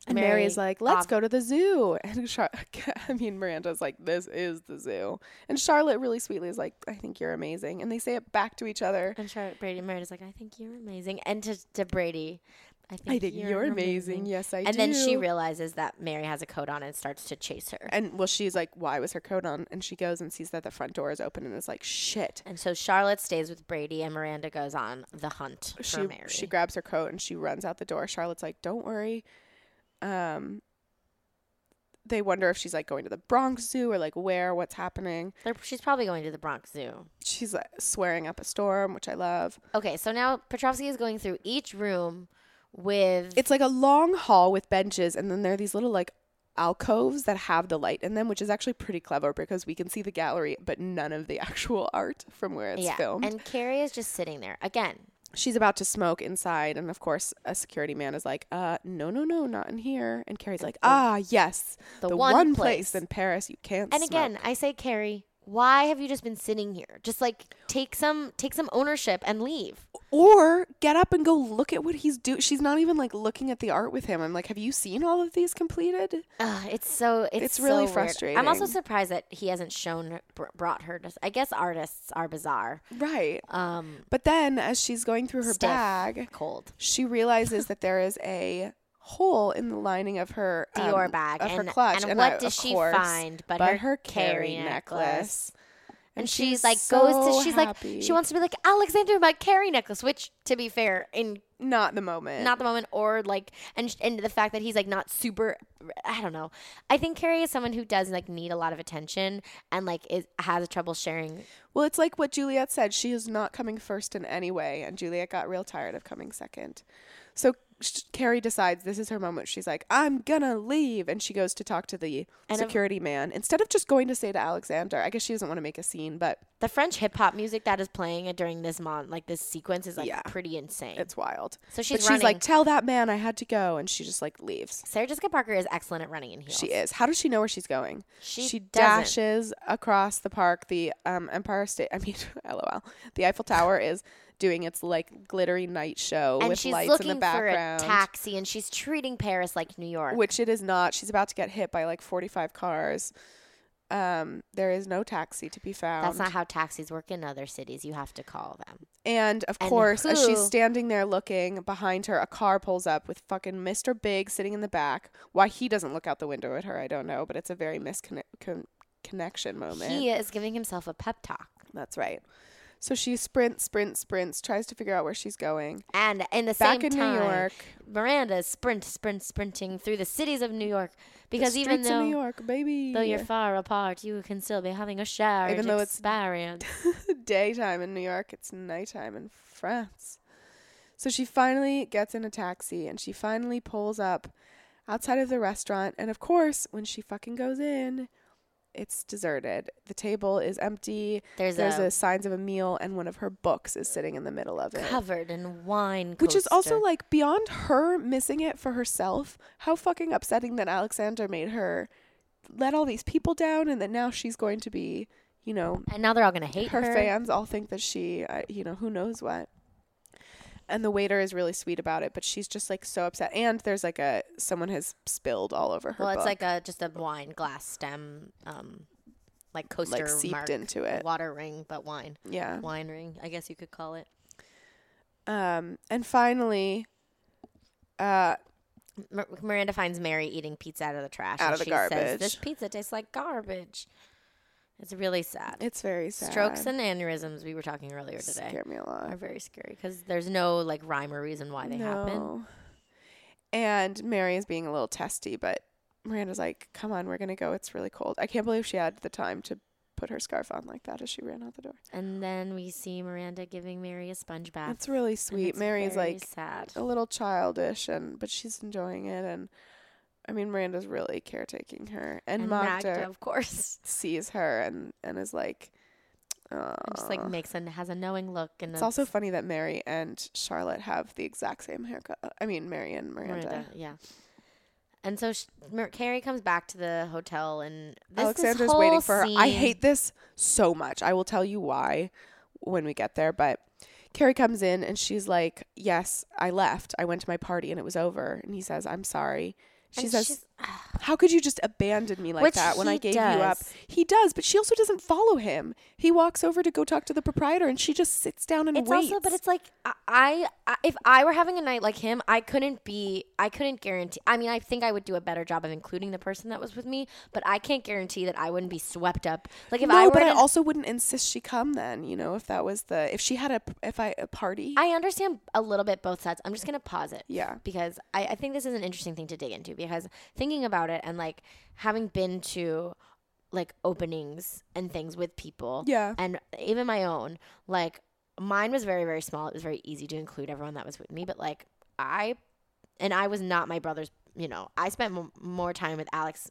And Mary Mary's like, let's off- go to the zoo. And Miranda's like, this is the zoo. And Charlotte really sweetly is like, I think you're amazing. And they say it back to each other. And Brady and Meredith's like, I think you're amazing. And to Brady, I think you're amazing. Yes, I do. And then she realizes that Mary has a coat on and starts to chase her. And well, she's like, why was her coat on? And she goes and sees that the front door is open and is like, shit. And so Charlotte stays with Brady and Miranda goes on the hunt for Mary. She grabs her coat and she runs out the door. Charlotte's like, don't worry. They wonder if she's like going to the Bronx Zoo or like what's happening. She's probably going to the Bronx Zoo. She's like swearing up a storm, which I love. Okay, so now Petrovsky is going through each room with... It's like a long hall with benches, and then there are these little like alcoves that have the light in them, which is actually pretty clever because we can see the gallery, but none of the actual art from where it's filmed. And Carrie is just sitting there. Again, she's about to smoke inside, and of course a security man is like, no, not in here. And Carrie's like, yes, the one place in Paris you can't and smoke. again, I say, Carrie, why have you just been sitting here? Just like take some ownership and leave. Or get up and go look at what he's doing. She's not even like looking at the art with him. I'm like, have you seen all of these completed? It's really so frustrating. I'm also surprised that he hasn't brought her to. I guess artists are bizarre, right? But then as she's going through her stiff, bag, cold, she realizes that there is a hole in the lining of her Dior bag of her and, clutch. And what does she find but her Carrie necklace? And she's like, she's happy. Like, she wants to be like, Alexander, my Carrie necklace, which, to be fair, not the moment, or like, and the fact that he's like not super, I don't know. I think Carrie is someone who does like need a lot of attention and like has trouble sharing. Well, it's like what Juliet said. She is not coming first in any way, and Juliet got real tired of coming second. So Carrie decides this is her moment. She's like, I'm gonna leave. And she goes to talk to the security man. Instead of just going to say to Alexander, I guess she doesn't want to make a scene, but the French hip hop music that is playing during this this sequence is like pretty insane. It's wild. So she's like, tell that man I had to go. And she just like leaves. Sarah Jessica Parker is excellent at running in heels. She is. How does she know where she's going? She dashes across the park. The Empire State, LOL. The Eiffel Tower is doing its like glittery night show and with lights in the background. For a taxi, and she's treating Paris like New York, which it is not. She's about to get hit by like 45 cars. There is no taxi to be found. That's not how taxis work in other cities. You have to call them. And of course, as she's standing there looking, behind her, a car pulls up with fucking Mr. Big sitting in the back. Why he doesn't look out the window at her, I don't know, but it's a very connection moment. He is giving himself a pep talk. That's right. So she sprints, tries to figure out where she's going. And in the back same in time, New York, Miranda is sprinting through the cities of New York because even though New York, baby, though you're far apart, you can still be having a shared experience. It's daytime in New York, it's nighttime in France. So she finally gets in a taxi and she finally pulls up outside of the restaurant. And of course, when she fucking goes in, it's deserted. The table is empty. There's a signs of a meal, and one of her books is sitting in the middle of it, covered in wine. Which is also like beyond her missing it for herself. How fucking upsetting that Alexander made her let all these people down, and that now she's going to be, and now they're all going to hate her. Her fans all think that she, who knows what. And the waiter is really sweet about it, but she's just like so upset. And there's like someone has spilled all over her. Well, book. it's like just a wine glass stem, like coaster, like seeped mark, into it. Water ring, but wine. Yeah, wine ring, I guess you could call it. And finally, Miranda finds Mary eating pizza out of the trash. Out of the garbage. Says, this pizza tastes like garbage. It's really sad. It's very sad. Strokes and aneurysms, we were talking earlier today, scare me a lot. Are very scary because there's no like rhyme or reason why they happen. And Mary is being a little testy, but Miranda's like, come on, we're going to go. It's really cold. I can't believe she had the time to put her scarf on like that as she ran out the door. And then we see Miranda giving Mary a sponge bath. It's really sweet. Mary's like sad. A little childish, but she's enjoying it. And I mean, Miranda's really caretaking her. And Magda, of course, sees her and is like, just like has a knowing look. And it's also funny that Mary and Charlotte have the exact same haircut. I mean, Mary and Miranda. Yeah. And so Carrie comes back to the hotel, and Alexander's waiting for her. I hate this so much. I will tell you why when we get there. But Carrie comes in, and she's like, yes, I left. I went to my party, and it was over. And he says, I'm sorry. She says, how could you just abandon me like that when I gave you up? does. He does, but she also doesn't follow him. He walks over to go talk to the proprietor, and she just sits down and It's waits. also, but it's like I if I were having a night like him, I couldn't guarantee. I mean, I think I would do a better job of including the person that was with me, but I can't guarantee that I wouldn't be swept up. Like if I were, but I also wouldn't insist she come then. You know, if that was if she had a party. I understand a little bit both sides. I'm just gonna pause it. Yeah. Because I think this is an interesting thing to dig into, because thinking about it and like having been to like openings and things with people. Yeah. And even my own, like mine was very, very small. It was very easy to include everyone that was with me, but like I was not my brother's, you know, I spent more time with Alex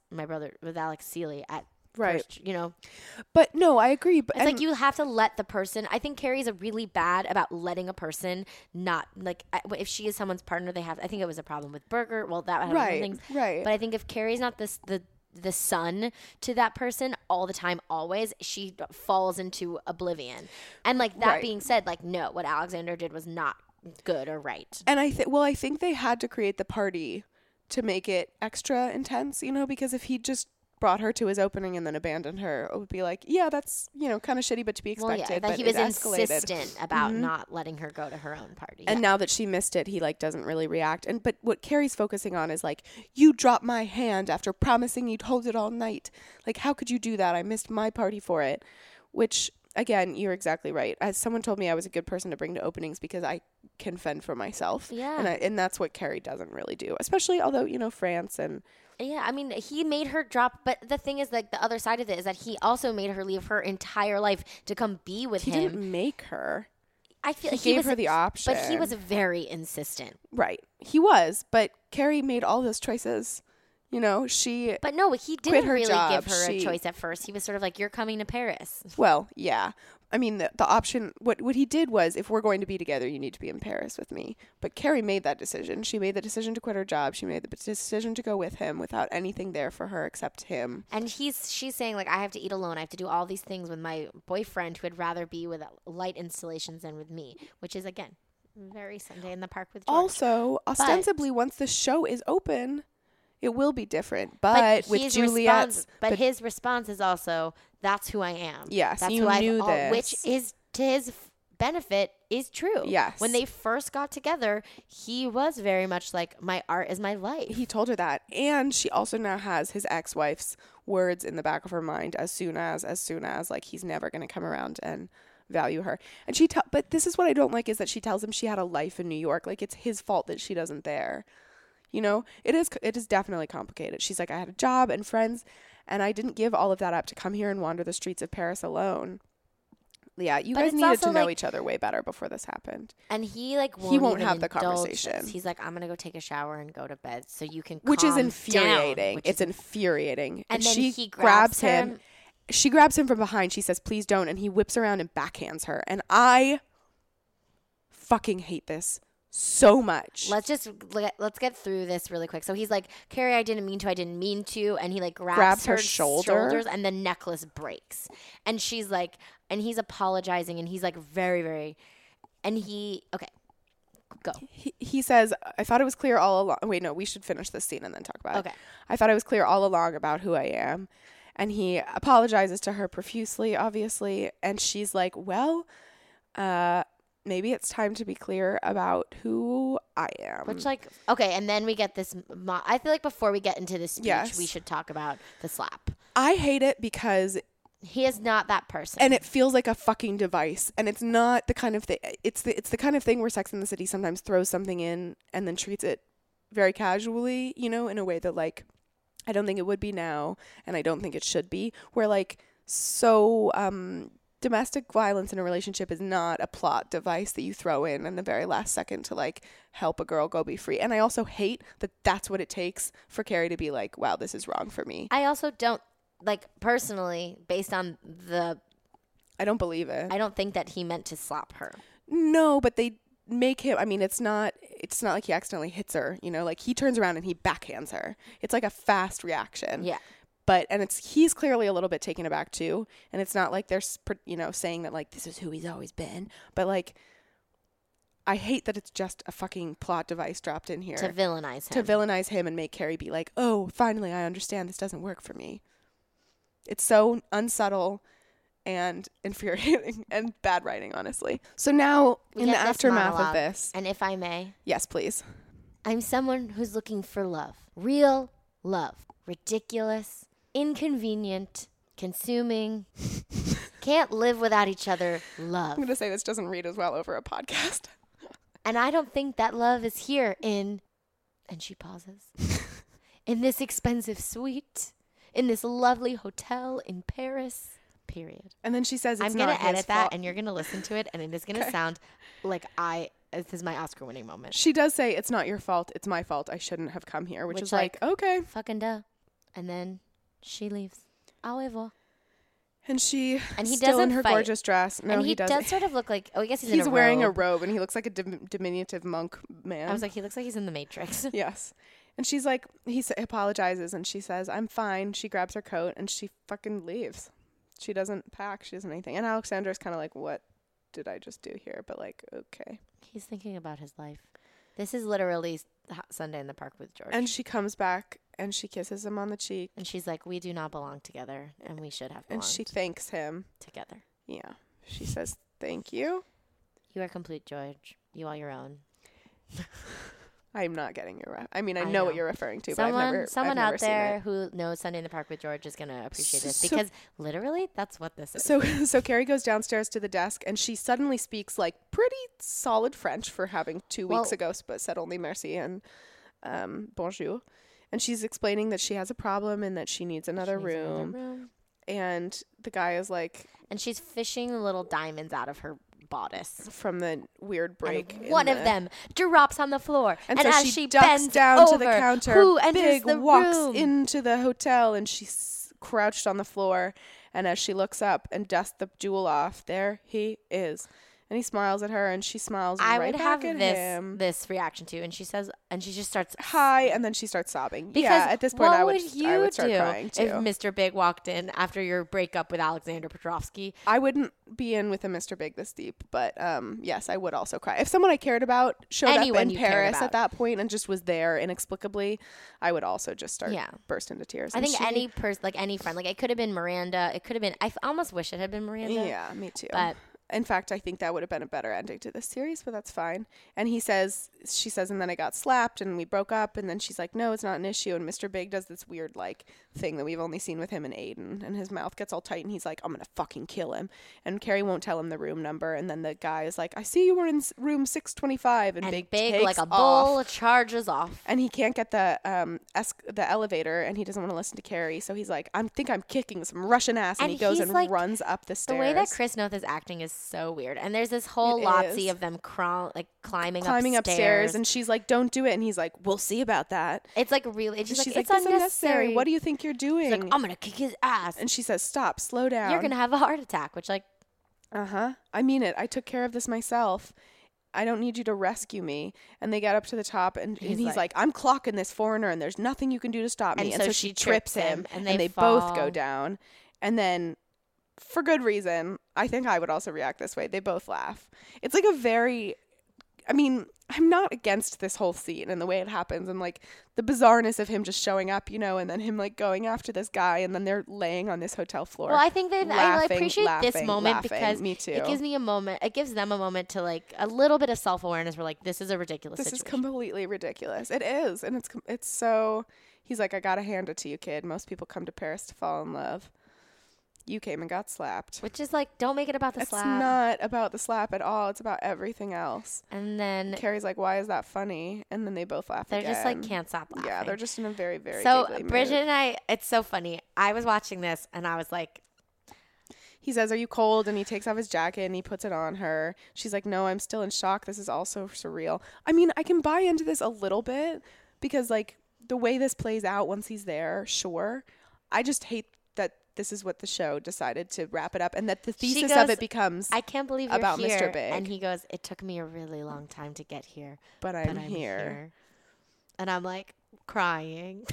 Seeley at Right. first, you know. But no, I agree. But It's like you have to let the person. I think Carrie's really bad about letting a person not like if she is someone's partner. I think it was a problem with Berger. Well, that had other things. Right. But I think if Carrie's not the son to that person all the time, always, she falls into oblivion. And like that being said, like no, what Alexander did was not good or right. And I think they had to create the party to make it extra intense, you know, because if he just brought her to his opening and then abandoned her, it would be like, yeah, that's, you know, kind of shitty, but to be expected. Well, yeah, that but he was it escalated. insistent about not letting her go to her own party. And now that she missed it, he like doesn't really react. But what Carrie's focusing on is like, you dropped my hand after promising you'd hold it all night. Like, how could you do that? I missed my party for it. Which, again, you're exactly right. As someone told me, I was a good person to bring to openings because I can fend for myself. Yeah. And that's what Carrie doesn't really do, especially although, you know, France and. Yeah, I mean, he made her drop, but the thing is, like, the other side of it is that he also made her leave her entire life to come be with him. He didn't make her. I feel he like gave her the option. But he was very insistent. Right. He was, but Carrie made all those choices. You know, she. But no, he didn't quit her really job. give her a choice at first. He was sort of like, "You're coming to Paris." Well, yeah. I mean, the option. What he did was, if we're going to be together, you need to be in Paris with me. But Carrie made that decision. She made the decision to quit her job. She made the decision to go with him without anything there for her except him. And she's saying like, I have to eat alone. I have to do all these things with my boyfriend, who would rather be with light installations than with me, which is again very Sunday in the Park with George. Also, ostensibly, once the show is open, it will be different. But with Juliet's... But his response is also, that's who I am. Yes, that's you who knew this. Which is, to his benefit, is true. Yes. When they first got together, he was very much like, my art is my life. He told her that. And she also now has his ex-wife's words in the back of her mind, as soon as, like, he's never going to come around and value her. And but this is what I don't like, is that she tells him she had a life in New York. Like, it's his fault that she doesn't there. You know, it is definitely complicated. She's like, I had a job and friends, and I didn't give all of that up to come here and wander the streets of Paris alone. Yeah, you guys needed to know each other way better before this happened. And he like he won't even have the indulge conversation. this. He's like, I'm gonna go take a shower and go to bed so you can. Which is calm infuriating. down, It's infuriating. And then she he grabs him. She grabs him from behind. She says, "Please don't," and he whips around and backhands her. And I fucking hate this so much. Let's get through this really quick. So he's like, Carrie, I didn't mean to, and he like grabs her shoulders, and the necklace breaks. And she's like, and he's apologizing, and he's like very, very, and okay, go. He says, I thought it was clear all along. Wait, no, we should finish this scene and then talk about it. Okay. I thought it was clear all along about who I am. And he apologizes to her profusely, obviously. And she's like, well, maybe it's time to be clear about who I am. Which, like, okay, and then we get this. I feel like before we get into this speech, Yes. we should talk about the slap. I hate it because he is not that person, and it feels like a fucking device. And it's not the kind of thing. It's the kind of thing where Sex and the City sometimes throws something in and then treats it very casually, you know, in a way that like I don't think it would be now, and I don't think it should be. Where like domestic violence in a relationship is not a plot device that you throw in the very last second to like help a girl go be free. And I also hate that that's what it takes for Carrie to be like, wow, this is wrong for me. I also don't like personally, based on I don't believe it. I don't think that he meant to slap her. No, but they make him, I mean, it's not like he accidentally hits her, you know, like he turns around and he backhands her. It's like a fast reaction. Yeah. But, and he's clearly a little bit taken aback too. And it's not like they're, you know, saying that like, this is who he's always been. But like, I hate that it's just a fucking plot device dropped in here. To villainize him. To villainize him and make Carrie be like, oh, finally I understand this doesn't work for me. It's so unsubtle and infuriating and bad writing, honestly. So now, in the aftermath of this. And if I may. Yes, please. I'm someone who's looking for love. Real love. Ridiculous. Inconvenient. Consuming. Can't live without each other. Love. I'm going to say this doesn't read as well over a podcast. And I don't think that love is here in, and she pauses, in this expensive suite, in this lovely hotel in Paris, period. And then she says it's I'm not going to edit his that, fault. and you're going to listen to it, and it is going to sound like this is my Oscar-winning moment. She does say, it's not your fault, it's my fault, I shouldn't have come here, which is like, okay. Fucking duh. And then she leaves. Au revoir. And he doesn't still in her fight. gorgeous dress. No, and he doesn't. does sort of look like, I guess he's in a robe. wearing a robe, and he looks like a diminutive monk man. I was like, he looks like he's in the Matrix. Yes. And she's like, he apologizes, and she says, I'm fine. She grabs her coat, and she fucking leaves. She doesn't pack. She doesn't anything. And Alexander's kind of like, what did I just do here? But like, okay. He's thinking about his life. This is literally Sunday in the Park with George. And she comes back, and she kisses him on the cheek. And she's like, we do not belong together, and we should have belonged. And she thanks him. Together. Yeah. She says, thank you. You are complete, George. You are your own. I'm not getting your I know what you're referring to, someone, but I've never someone I've never out there seen it. who knows Sunday in the Park with George is going to appreciate this because literally that's what this is. So Carrie goes downstairs to the desk, and she suddenly speaks like pretty solid French for having 2 weeks ago said only merci and bonjour. And she's explaining that she has a problem and that she needs another room. And the guy is like... And she's fishing little diamonds out of her bodice. From the weird break. And one of them drops on the floor. And so as she ducks bends down over, to the counter, who enters Big the walks room? into the hotel, and she's crouched on the floor. And as she looks up and dusts the jewel off, there he is. And he smiles at her, and she smiles right back at him. This reaction too, and she says, and she just starts hi, and then she starts sobbing. Because yeah, at this point, I would start do crying too. If Mr. Big walked in after your breakup with Alexander Petrovsky, I wouldn't be in with a Mr. Big this deep, but yes, I would also cry. If someone I cared about showed up in Paris at that point and just was there inexplicably, I would also just start burst into tears. I think any person, like any friend, like it could have been Miranda, it could have been. I almost wish it had been Miranda. Yeah, me too. But in fact, I think that would have been a better ending to this series, but that's fine. And she says, and then I got slapped and we broke up. And then she's like, no, it's not an issue. And Mr. Big does this weird like thing that we've only seen with him and Aiden. And his mouth gets all tight and he's like, I'm going to fucking kill him. And Carrie won't tell him the room number. And then the guy is like, I see you were in room 625. And Big takes like a off. bull charges off. And he can't get the elevator and he doesn't want to listen to Carrie. So he's like, I think I'm kicking some Russian ass. And he goes and like, runs up the stairs. The way that Chris Noth is acting is so weird. And there's this whole Lotzie of them climbing upstairs. And she's like, don't do it. And he's like, we'll see about that. It's like really, it's just she's like, it's it's unnecessary. What do you think you're doing? She's like, I'm going to kick his ass. And she says, stop, slow down. You're going to have a heart attack, which like. I mean it. I took care of this myself. I don't need you to rescue me. And they get up to the top and he's like, I'm clocking this foreigner and there's nothing you can do to stop me. And so she trips him and they both go down. And then for good reason, I think I would also react this way. They both laugh. It's like a very, I mean, I'm not against this whole scene and the way it happens and like the bizarreness of him just showing up, you know, and then him like going after this guy and then they're laying on this hotel floor. Well, I think that I appreciate this moment because me too. It gives me a moment. It gives them a moment to like a little bit of self-awareness. We're like, this is a ridiculous situation. This is completely ridiculous. It is. And it's so, he's like, I got to hand it to you, kid. Most people come to Paris to fall in love. You came and got slapped. Which is like, don't make it about the slap. It's not about the slap at all. It's about everything else. And then Carrie's like, why is that funny? And then they both laugh again. They're just like, can't stop laughing. Yeah, they're just in a very, very So giggly Bridget mood. and I, it's so funny. I was watching this and I was like. He says, are you cold? And he takes off his jacket and he puts it on her. She's like, no, I'm still in shock. This is also surreal. I mean, I can buy into this a little bit because like the way this plays out once he's there, sure. I just hate that this is what the show decided to wrap it up and that the thesis of it becomes I can't believe you're about here. Mr. Big. And he goes, it took me a really long time to get here. But I'm here. And I'm like crying.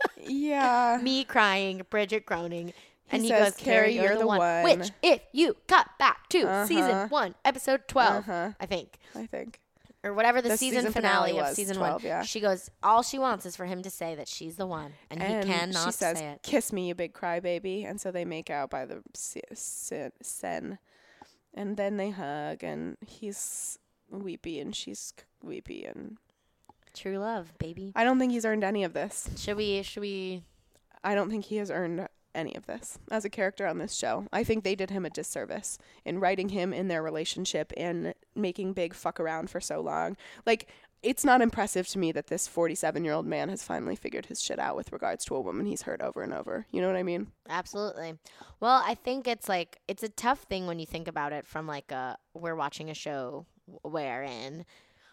Yeah. Me crying, Bridget groaning. And he says, goes, Carrie, you're the one. Which, if you cut back to season 1, episode 12, I think. or whatever the The season season finale finale of was, season 12, 1. yeah. She goes, all she wants is for him to say that she's the one, and he cannot she says, say it. "Kiss me, you big crybaby," and so they make out by the Seine, and then they hug, and he's weepy, and she's weepy, and True love, baby. I don't think he's earned any of this. Should we? I don't think he has earned any of this as a character on this show. I think they did him a disservice in writing him in their relationship and making Big fuck around for so long. Like, it's not impressive to me that this 47-year-old man has finally figured his shit out with regards to a woman he's hurt over and over. You know what I mean? Absolutely. Well, I think it's a tough thing when you think about it from we're watching a show wherein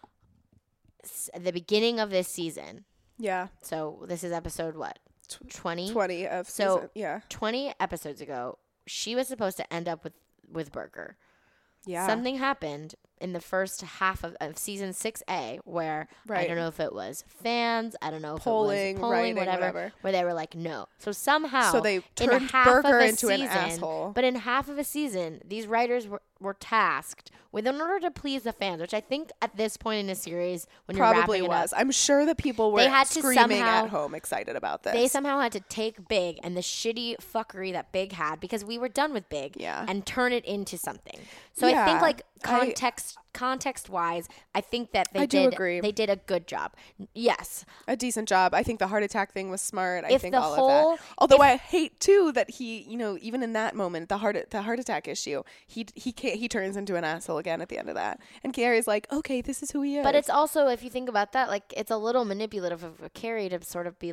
the beginning of this season. Yeah. So this is episode what? 20? 20 of So season, yeah. 20 episodes ago, she was supposed to end up with Berger. Yeah. Something happened in the first half of season 6A where I Right. don't know if it was fans, I don't know if Polling, it was polling, writing, whatever, where they were like, no. So somehow, So they in turned half Berger of a into an season, asshole. But in half of a season, these writers were tasked with, in order to please the fans, which I think at this point in the series, when Probably you're wrapping was. it up, I'm sure that people were They had to screaming somehow- at home excited about this. they somehow had to take Big and the shitty fuckery that Big had, because we were done with Big, Yeah. and turn it into something. So I Yeah, think I- context wise, I think that I do agree. they did a good job. Yes. A decent job. I think the heart attack thing was smart. I If think the all whole- of that. Although I hate too that he, even in that moment, the heart attack issue, he turns into an asshole again at the end of that. And Carrie's like, okay, this is who he is. But it's also, if you think about that, it's a little manipulative of Carrie to sort of be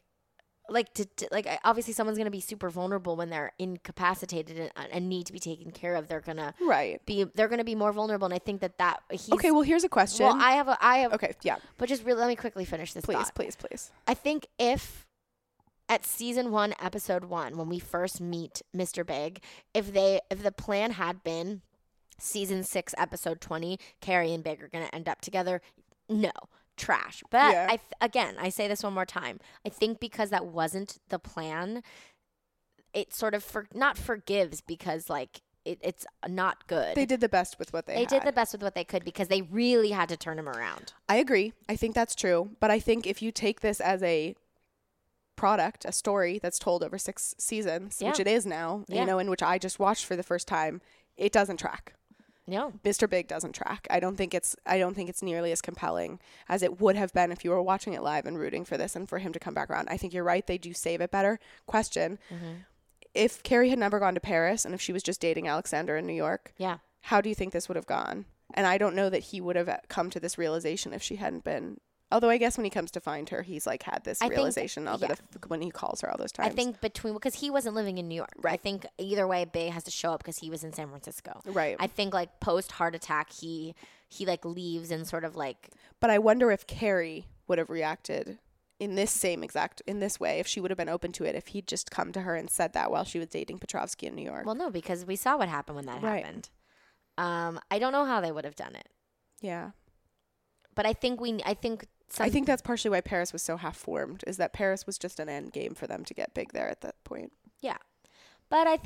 obviously someone's going to be super vulnerable when they're incapacitated and need to be taken care of. They're going to they're going to be more vulnerable. And I think that he's okay. Well, here's a question. Well, I have okay. Yeah. But just really, let me quickly finish this thought. Please. I think if at season 1, episode 1, when we first meet Mr. Big, if the plan had been season 6, episode 20, Carrie and Big are going to end up together, no, trash. But Yeah. I say this one more time. I think because that wasn't the plan, it sort of not forgives, because it's not good. They did the best with what they had. They did the best with what they could, because they really had to turn him around. I agree. I think that's true. But I think if you take this as a product, a story that's told over 6 seasons, which it is now, in which I just watched for the first time, it doesn't track. No. Mr. Big doesn't track. I don't think it's nearly as compelling as it would have been if you were watching it live and rooting for this and for him to come back around. I think you're right. They do save it better. Question. Mm-hmm. If Carrie had never gone to Paris and if she was just dating Alexander in New York, Yeah. how do you think this would have gone? And I don't know that he would have come to this realization if she hadn't been. Although I guess when he comes to find her, he's had this realization when he calls her all those times. I think because he wasn't living in New York. Right. I think either way, Big has to show up because he was in San Francisco. Right. I think post heart attack, he leaves and sort of But I wonder if Carrie would have reacted in this way, if she would have been open to it, if he'd just come to her and said that while she was dating Petrovsky in New York. Well, no, because we saw what happened when that happened. I don't know how they would have done it. Yeah. But I think that's partially why Paris was so half-formed, is that Paris was just an end game for them to get Big there at that point. Yeah. But I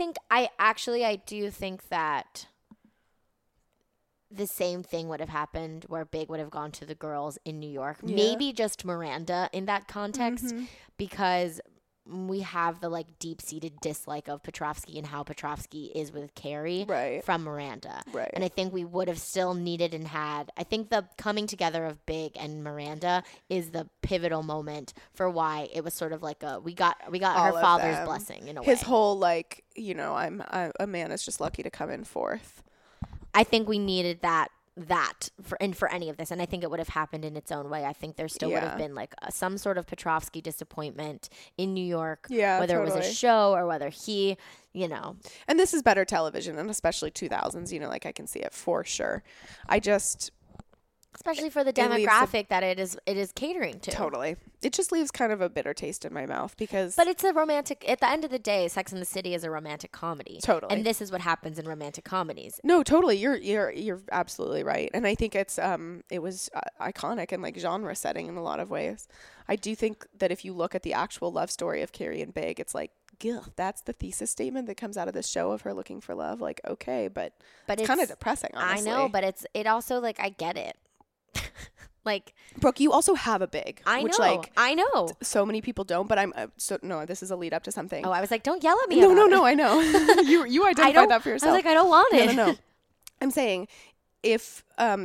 do think that the same thing would have happened where Big would have gone to the girls in New York. Yeah. Maybe just Miranda in that context, Mm-hmm. because we have the deep-seated dislike of Petrovsky and how Petrovsky is with Carrie from Miranda. Right. And I think we would have still needed and had, I think the coming together of Big and Miranda is the pivotal moment for why it was sort of we got All her of father's them. blessing in a way. His whole I'm a man is just lucky to come in fourth. I think we needed that for any of this, and I think it would have happened in its own way. I think there still would have been some sort of Petrovsky disappointment in New York, whether it was a show or whether he, And this is better television, and especially 2000s. I can see it for sure. Especially for the demographic that it is catering to. Totally. It just leaves kind of a bitter taste in my mouth because... But it's a romantic... At the end of the day, Sex and the City is a romantic comedy. Totally. And this is what happens in romantic comedies. No, totally. You're absolutely right. And I think it was iconic and genre setting in a lot of ways. I do think that if you look at the actual love story of Carrie and Big, it's that's the thesis statement that comes out of this show of her looking for love. Okay, but it's kind of depressing, honestly. I know, but it also, I get it. Like, Brooke, you also have a big. I which, know. like, I know. so many people don't, but I'm no, this is a lead up to something. Oh, I was like, don't yell at me. No, about no, it. I know. you I identified don't, that for yourself. I was like, I don't want it. No. I'm saying if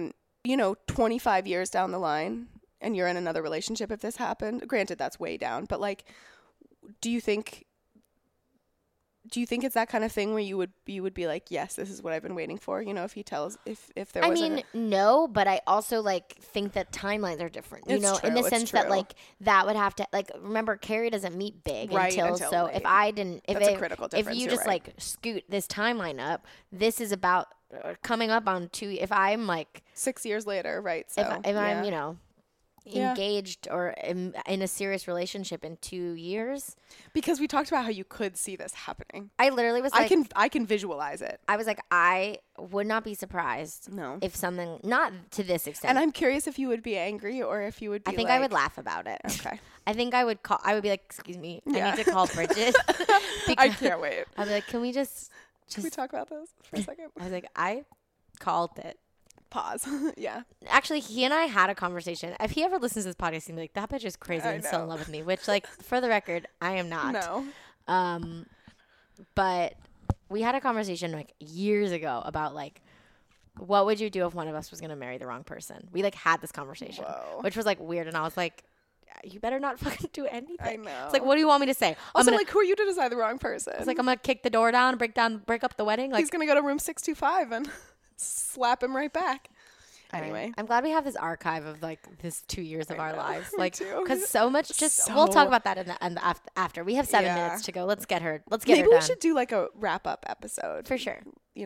25 years down the line and you're in another relationship, if this happened, granted that's way down, but like, do you think it's that kind of thing where you would be like, yes, this is what I've been waiting for, if he tells, if there was no, but I also like think that timelines are different, in the sense that like that would have to, like, remember, Carrie doesn't meet Big until so late. That's a critical difference. If you just like scoot this timeline up, this is about coming up on 2, if I'm like 6 years later, right? So if I'm, engaged or in a serious relationship in 2 years, because we talked about how you could see this happening. I literally was like, I can visualize it. I was like, I would not be surprised if something, not to this extent. And I'm curious if you would be angry or if you would be I think I would laugh about it. Okay. I think I would be like, excuse me, I need to call Bridget. I can't wait. I'd be like, can we just we talk about this for a second? I was like, I called it. Pause. Yeah. Actually, he and I had a conversation. If he ever listens to this podcast, he'd be like, that bitch is crazy and still in love with me. Which, like, for the record, I am not. No. But we had a conversation like years ago about like, what would you do if one of us was gonna marry the wrong person? We like had this conversation, which was like weird, and I was like, you better not fucking do anything. I know. It's like, what do you want me to say? Also, like, who are you to decide the wrong person? It's like, I'm gonna kick the door down, break up the wedding. Like, he's gonna go to room 625 and slap him right back. Anyway, right. I'm glad we have this archive of like this 2 years of our lives, like, because so much. We'll talk about that in the after. We have 7 minutes to go. Let's get her. Maybe we should do like a wrap up episode for sure.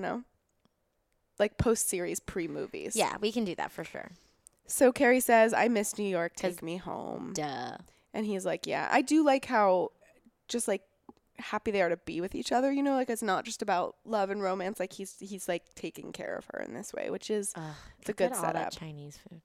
Like post series pre movies. Yeah, we can do that for sure. So Carrie says, "I miss New York. Take me home." Duh. And he's like, "Yeah, I do like how just like happy they are to be with each other, like it's not just about love and romance, like he's like taking care of her in this way, which is it's a good setup." All that Chinese food.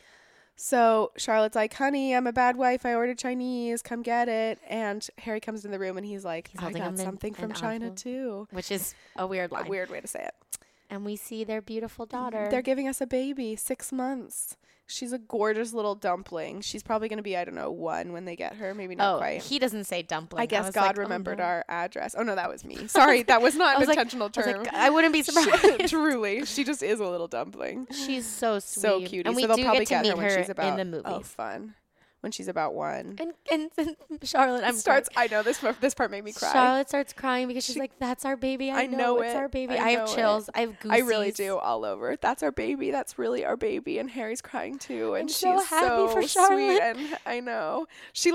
So Charlotte's like, "Honey, I'm a bad wife, I ordered Chinese, come get it." And Harry comes in the room and he's like, "I got something from China too," which is a weird line. A weird way to say it. And we see their beautiful daughter. They're giving us a baby, 6 months. She's a gorgeous little dumpling. She's probably going to be, I don't know, 1 when they get her. Maybe not quite. He doesn't say dumpling. I guess God remembered our address. Oh, no, that was me. Sorry, that was not an intentional term. I wouldn't be surprised. Truly. She just is a little dumpling. She's so sweet. So cute. And we they'll do probably get to meet her when her she's about, in the movies. Oh, fun. When she's about 1. And Charlotte I know this part made me cry. Charlotte starts crying because she's like, that's our baby. I know it's our baby. I have chills. I have goosies. I really do, all over. That's our baby. That's really our baby. And Harry's crying too. And she's so happy for Charlotte. Sweet. And I know. She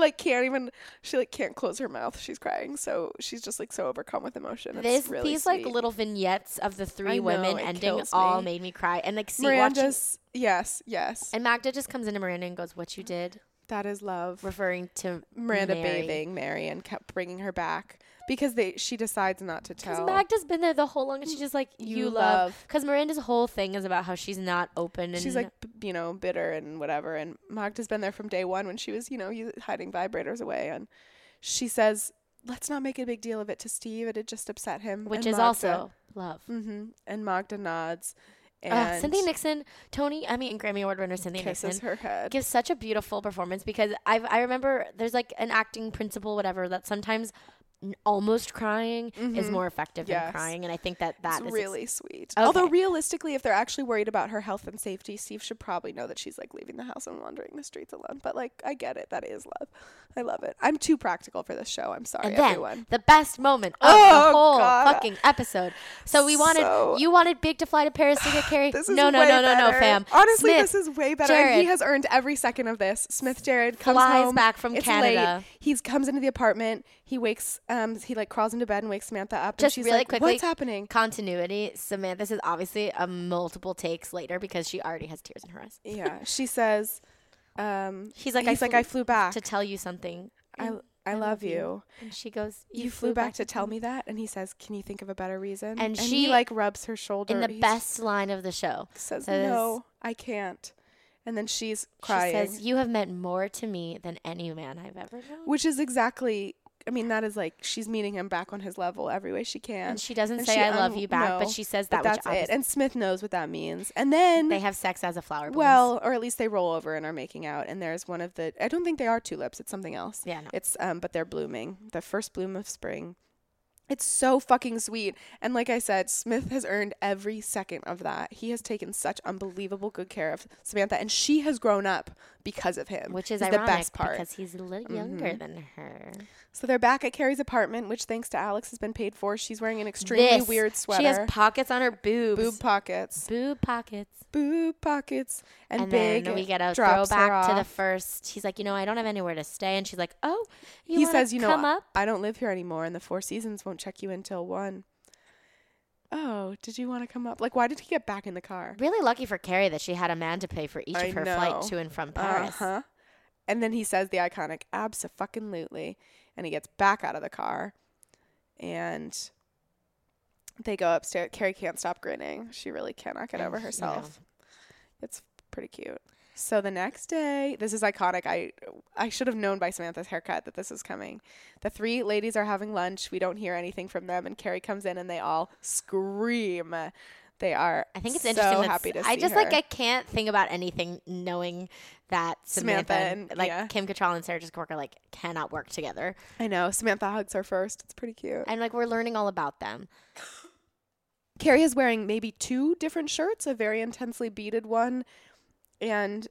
can't close her mouth. She's crying. So she's just like so overcome with emotion. It's really these sweet. like little vignettes of the 3 women ending all made me cry. And like Miranda's, yes. And Magda just comes into Miranda and goes, "What you did? That is love." Referring to Miranda bathing Mary and kept bringing her back because she decides not to tell. Because Magda's been there the whole long, and she's just like, you love. Because Miranda's whole thing is about how she's not open. And she's like, bitter and whatever. And Magda's been there from day 1 when she was, hiding vibrators away. And she says, "Let's not make a big deal of it to Steve. It'd just upset him." Which is also love. Mm-hmm. And Magda nods. And Cynthia Nixon, and Grammy Award winner Cynthia Nixon kisses her head. Gives such a beautiful performance because I remember there's like an acting principle, whatever, that sometimes almost crying is more effective than crying, and I think that is really sweet. Okay. Although realistically, if they're actually worried about her health and safety, Steve should probably know that she's like leaving the house and wandering the streets alone. But like, I get it. That is love. I love it. I'm too practical for this show. I'm sorry, and then, everyone. The best moment of the whole fucking episode. So you wanted Big to fly to Paris to get Carrie. No, fam. Honestly, Smith, this is way better. Jared, and he has earned every second of this. Smith Jared comes flies home back from it's Canada. Late. He comes into the apartment. He wakes. He like crawls into bed and wakes Samantha up. Just and she's really like, quickly, "What's happening?" Continuity. Samantha is obviously a multiple takes later because she already has tears in her eyes. Yeah, she says. He's like, I flew back to tell you something. I love you. And she goes, you flew back to tell me that? And he says, "Can you think of a better reason?" And he like rubs her shoulder. In the best line of the show. Says, "No, I can't." And then she's crying. She says, "You have meant more to me than any man I've ever known." Which is exactly I mean, that is like she's meeting him back on his level every way she can. And she doesn't say I love you back, but she says that. That's it. And Smith knows what that means. And then they have sex as a flower bloom. Well, or at least they roll over and are making out. And there's one of the. I don't think they are tulips. It's something else. Yeah, no. It's but they're blooming. The first bloom of spring. It's so fucking sweet. And like I said, Smith has earned every second of that. He has taken such unbelievable good care of Samantha, and she has grown up because of him. Which is the ironic best part. Because he's a little younger than her. So they're back at Carrie's apartment, which thanks to Alex has been paid for. She's wearing an extremely weird sweater. She has pockets on her boobs. Boob pockets. Boob pockets. Boob pockets. And big then we get a throwback to the first. He's like, I don't have anywhere to stay. And she's like, oh, he says, come up? I don't live here anymore, and the Four Seasons won't check you until 1. Oh, did you want to come up? Like, why did he get back in the car? Really lucky for Carrie that she had a man to pay for each of her flight to and from Paris. Uh-huh. And then he says the iconic abso-fucking-lutely, and he gets back out of the car, and they go upstairs. Carrie can't stop grinning. She really cannot get over herself. It's pretty cute. So the next day, this is iconic. I should have known by Samantha's haircut that this is coming. The 3 ladies are having lunch. We don't hear anything from them, and Carrie comes in, and they all scream. They are I think it's so interesting happy to see I just her. I can't think about anything knowing that Samantha and Kim Cattrall and Sarah Jessica Parker cannot work together. I know. Samantha hugs her first. It's pretty cute. And we're learning all about them. Carrie is wearing maybe 2 different shirts, a very intensely beaded one and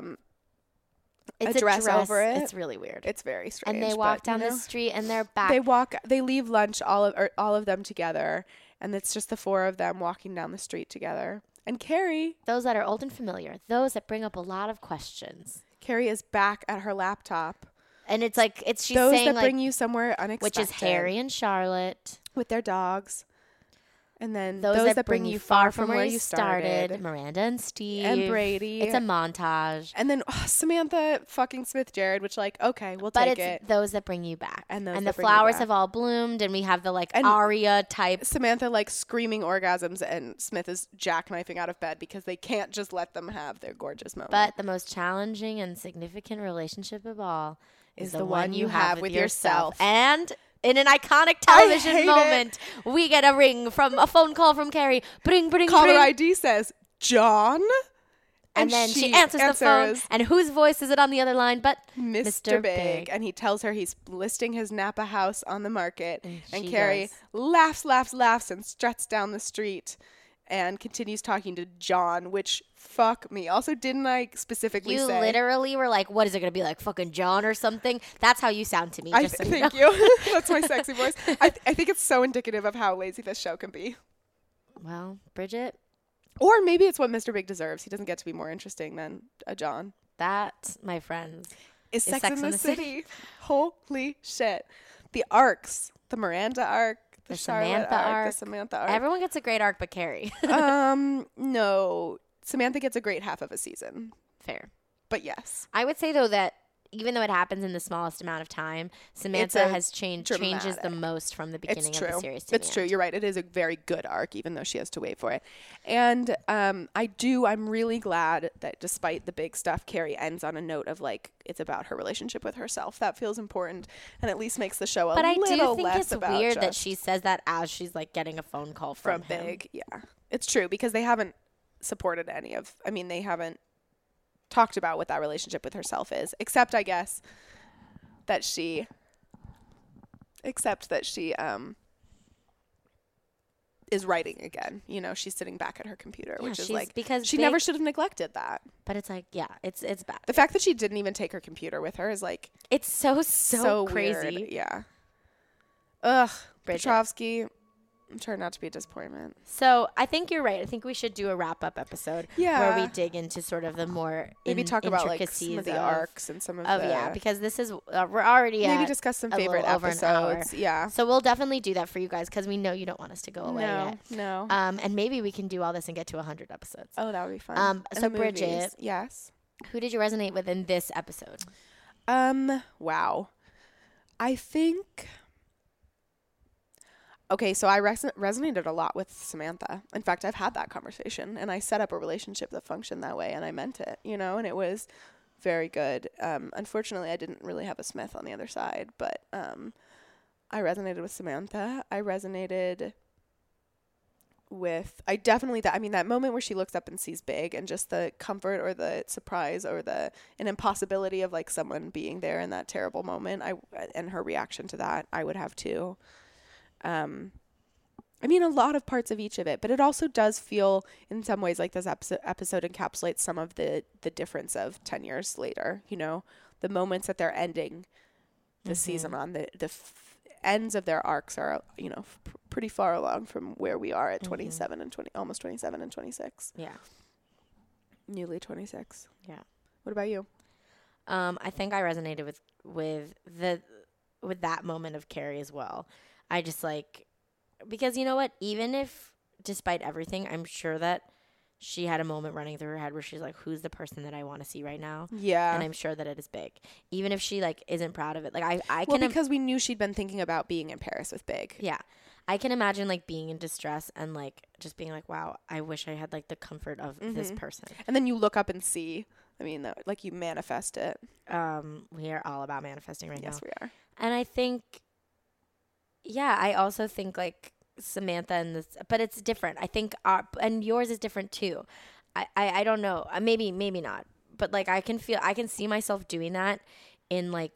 it's a dress over it. It's really weird. It's very strange. And they walk down the street and they're back. They leave lunch, all of them together, and it's just the 4 of them walking down the street together. And Carrie, those that are old and familiar, those that bring up a lot of questions. Carrie is back at her laptop. And it's she's those saying that bring you somewhere unexpected. Which is Harry and Charlotte with their dogs. And then those that bring you far from where you started. Miranda and Steve. And Brady. It's a montage. And then Samantha fucking Smith Jared, which okay, we'll take it. But it's those that bring you back. And the flowers have all bloomed, and we have the aria type. Samantha screaming orgasms, and Smith is jackknifing out of bed because they can't just let them have their gorgeous moment. But the most challenging and significant relationship of all is the one you have with yourself. And in an iconic television moment, we get a phone call from Carrie. Bring. Caller ID says, John? And then she answers the phone. And whose voice is it on the other line but Mr. Big. And he tells her he's listing his Napa house on the market. And Carrie laughs, and struts down the street and continues talking to John, which fuck me. Also, didn't I specifically say? You literally were like, what is it going to be, fucking John or something? That's how you sound to me. Thank you. That's my sexy voice. I think it's so indicative of how lazy this show can be. Well, Bridget. Or maybe it's what Mr. Big deserves. He doesn't get to be more interesting than a John. That, my friends, is Sex in the City. Holy shit. The arcs. The Miranda arc. The Samantha arc. The Samantha arc. Everyone gets a great arc but Carrie. No. Samantha gets a great half of a season. Fair. But yes. I would say, though, that even though it happens in the smallest amount of time, Samantha has changes the most from the beginning of the series to It's true. You're right. It is a very good arc, even though she has to wait for it. And I'm really glad that despite the big stuff, Carrie ends on a note of it's about her relationship with herself. That feels important and at least makes the show a little less about But I do think it's weird that she says that as she's getting a phone call from him. Big. Yeah. It's true because they haven't supported they haven't talked about what that relationship with herself is, except I guess that she is writing again. She's sitting back at her computer, which is because she never should have neglected that. But it's it's bad. The fact that she didn't even take her computer with her is it's so crazy. Weird. Yeah. Ugh. Petrovsky turned out to be a disappointment. So I think you're right. I think we should do a wrap-up episode where we dig into sort of the more maybe talk about some of the arcs and some of because this is we're already maybe discuss some favorite episodes. Yeah. So we'll definitely do that for you guys because we know you don't want us to go away yet. No. And maybe we can do all this and get to 100 episodes. Oh, that would be fun. So Bridget, yes. Who did you resonate with in this episode? Wow. I think. Okay, so I resonated a lot with Samantha. In fact, I've had that conversation, and I set up a relationship that functioned that way, and I meant it, and it was very good. Unfortunately, I didn't really have a Smith on the other side, but I resonated with Samantha. I resonated with, that moment where she looks up and sees Big, and just the comfort or the surprise or an impossibility of like someone being there in that terrible moment. And her reaction to that, I would have too. A lot of parts of each of it, but it also does feel in some ways like this episode encapsulates some of the difference of 10 years later, the moments that they're ending the season on, the ends of their arcs are, pretty far along from where we are at 27 and 20, almost 27 and 26. Yeah. Newly 26. Yeah. What about you? I think I resonated with that moment of Carrie as well. I just like, because you know what, even if despite everything, I'm sure that she had a moment running through her head where she's like, who's the person that I want to see right now? Yeah. And I'm sure that it is Big. Even if she like isn't proud of it. Like because we knew she'd been thinking about being in Paris with Big. Yeah. I can imagine like being in distress and like just being like, wow, I wish I had like the comfort of this person. And then you look up and see, like you manifest it. We are all about manifesting right now. Yes, we are. And I think, yeah, I also think like Samantha and this, but it's different. I think and yours is different too. I don't know. Maybe not. But like I can see myself doing that in like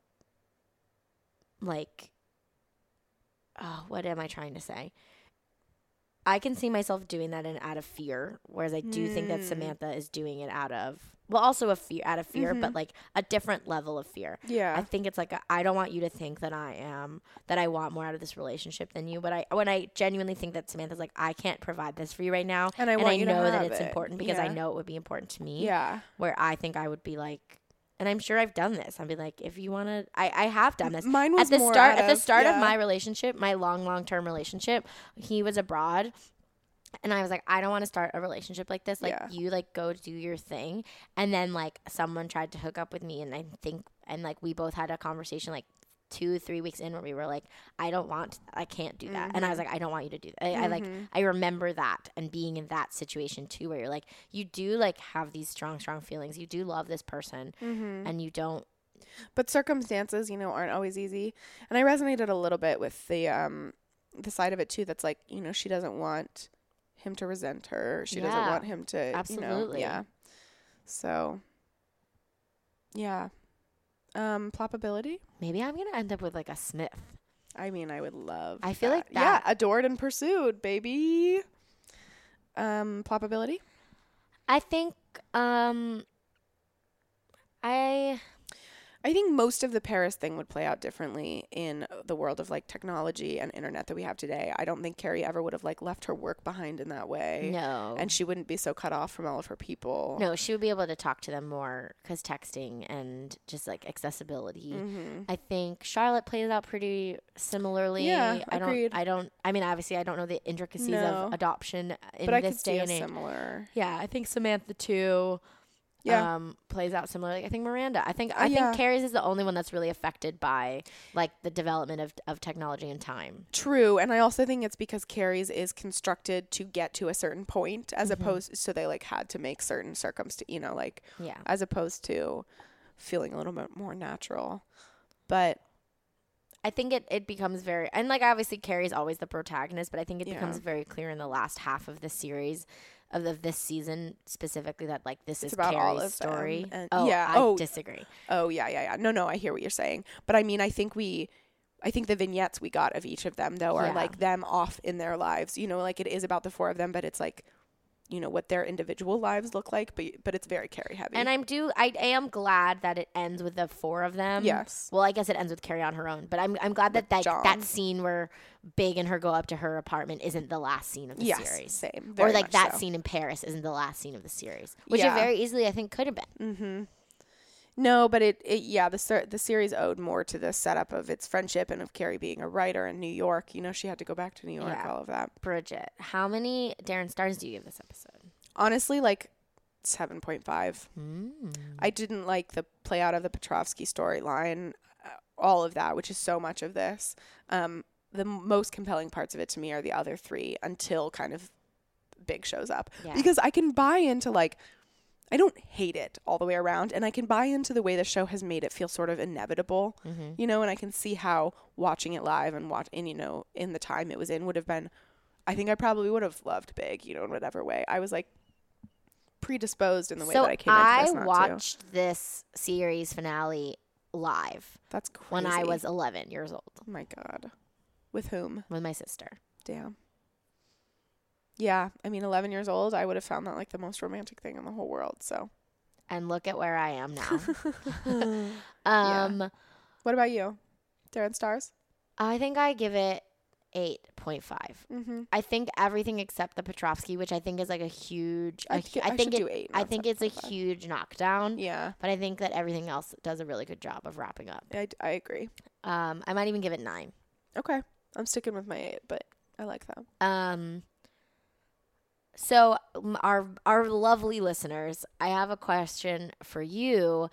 what am I trying to say? I can see myself doing that out of fear, whereas I do think that Samantha is doing it out of fear, but like a different level of fear. Yeah. I think it's like I don't want you to think that I want more out of this relationship than you, but when I genuinely think that Samantha's like, I can't provide this for you right now, and I know that it's important because I know it would be important to me. Yeah. Where I think I would be like, and I'm sure I've done this. I'd be like, if you want to, I have done this. Mine was at the start of my relationship, my long-term relationship. He was abroad, and I was like, I don't want to start a relationship like this. Like you like go do your thing, and then like someone tried to hook up with me, and like we both had a conversation like 2-3 weeks in where we were like, I can't do that. And I was like, I don't want you to do that. I remember that and being in that situation too, where you're like, you do like have these strong feelings. You do love this person and you don't. But circumstances, aren't always easy. And I resonated a little bit with the side of it too. That's like, she doesn't want him to resent her. She doesn't want him to, absolutely. Yeah. So yeah. Ploppability? Maybe I'm going to end up with like a Smith. I would love I feel that. like that. Yeah, adored and pursued, baby. Ploppability? I think I think most of the Paris thing would play out differently in the world of like technology and internet that we have today. I don't think Carrie ever would have like left her work behind in that way. No. And she wouldn't be so cut off from all of her people. No, she would be able to talk to them more because texting and just like accessibility. I think Charlotte plays out pretty similarly. Yeah, agreed. Obviously I don't know the intricacies of adoption in but this day and age. Similar. Yeah, I think Samantha too. Plays out similarly. I think Miranda. I think Carrie's is the only one that's really affected by like the development of technology and time. True, and I also think it's because Carrie's is constructed to get to a certain point, as opposed, so they like had to make certain circumstances, as opposed to feeling a little bit more natural. But I think it becomes very, and like obviously Carrie's always the protagonist, but I think it becomes very clear in the last half of the series. Of this season specifically that like this is about Carrie's story. I disagree. Oh yeah. No, I hear what you're saying. But I think the vignettes we got of each of them though are like them off in their lives. Like it is about the four of them, but it's like what their individual lives look like, but it's very Carrie heavy. And I am glad that it ends with the four of them. Yes. Well, I guess it ends with Carrie on her own, but I'm glad that scene where Big and her go up to her apartment isn't the last scene of the series. Same. Or like that scene in Paris isn't the last scene of the series, which it very easily I think could have been. No, but the series owed more to the setup of its friendship and of Carrie being a writer in New York. She had to go back to New York, all of that. Bridget, how many Darren stars do you give this episode? Honestly, like 7.5. I didn't like the play out of the Petrovsky storyline, all of that, which is so much of this. The most compelling parts of it to me are the other three until kind of Big shows up. Yeah. Because I can buy into like I don't hate it all the way around, and I can buy into the way the show has made it feel sort of inevitable, you know, and I can see how watching it live and you know, in the time it was in would have been, I think I probably would have loved Big, you know, in whatever way. I was like predisposed in the way that I came into this. So I watched this series finale live. That's crazy. When I was 11 years old. Oh my God. With whom? With my sister. Damn. Yeah, I mean, 11 years old, I would have found that like the most romantic thing in the whole world. So, and look at where I am now. Yeah. What about you? Darren Stars? I think I give it 8.5. Mm-hmm. I think everything except the Petrovsky, which I think is like a huge. I think do 8. I think it's a huge knockdown. Yeah, but I think that everything else does a really good job of wrapping up. I agree. I might even give it 9. Okay, I'm sticking with my 8, but I like that. So our lovely listeners, I have a question for you.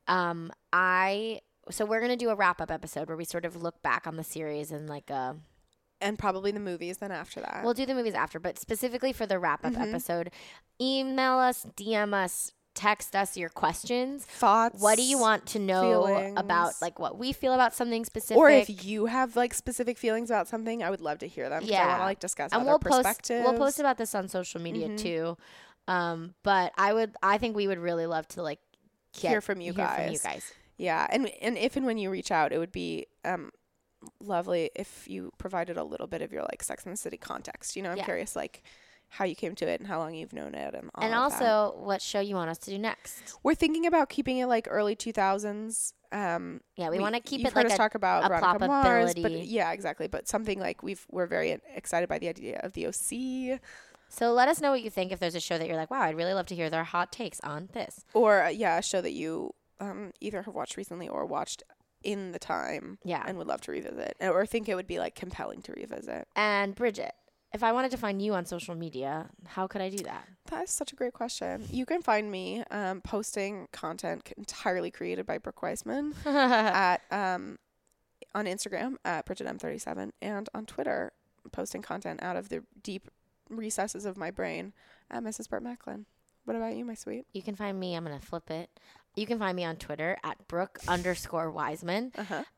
So we're gonna do a wrap up episode where we sort of look back on the series and like and probably the movies then after that. We'll do the movies after, but specifically for the wrap up episode, email us, DM us, text us your questions, thoughts. What do you want to know feelings. about, like what we feel about something specific, or if you have like specific feelings about something, I would love to hear them. Yeah, I want to like discuss and other perspectives. We'll post about this on social media too. But I think we would really love to like hear from you guys. Yeah, and if and when you reach out, it would be lovely if you provided a little bit of your like Sex and the City context. You know, I'm curious like how you came to it and how long you've known it and all and of also that. What show you want us to do next. We're thinking about keeping it like early 2000s. We want to keep you've it heard like us talk about a Veronica Mars, but plopability. yeah, exactly. But something like we're very excited by the idea of the OC. So let us know what you think if there's a show that you're like, wow, I'd really love to hear their hot takes on this. Or a show that you either have watched recently or watched in the time and would love to revisit, or think it would be like compelling to revisit. And Bridget, if I wanted to find you on social media, how could I do that? That is such a great question. You can find me posting content entirely created by Brooke Weisman at on Instagram at BridgetM37 and on Twitter posting content out of the deep recesses of my brain at Mrs. Burt Macklin. What about you, my sweet? You can find me. I'm gonna flip it. You can find me on Twitter at Brooke_Wiseman.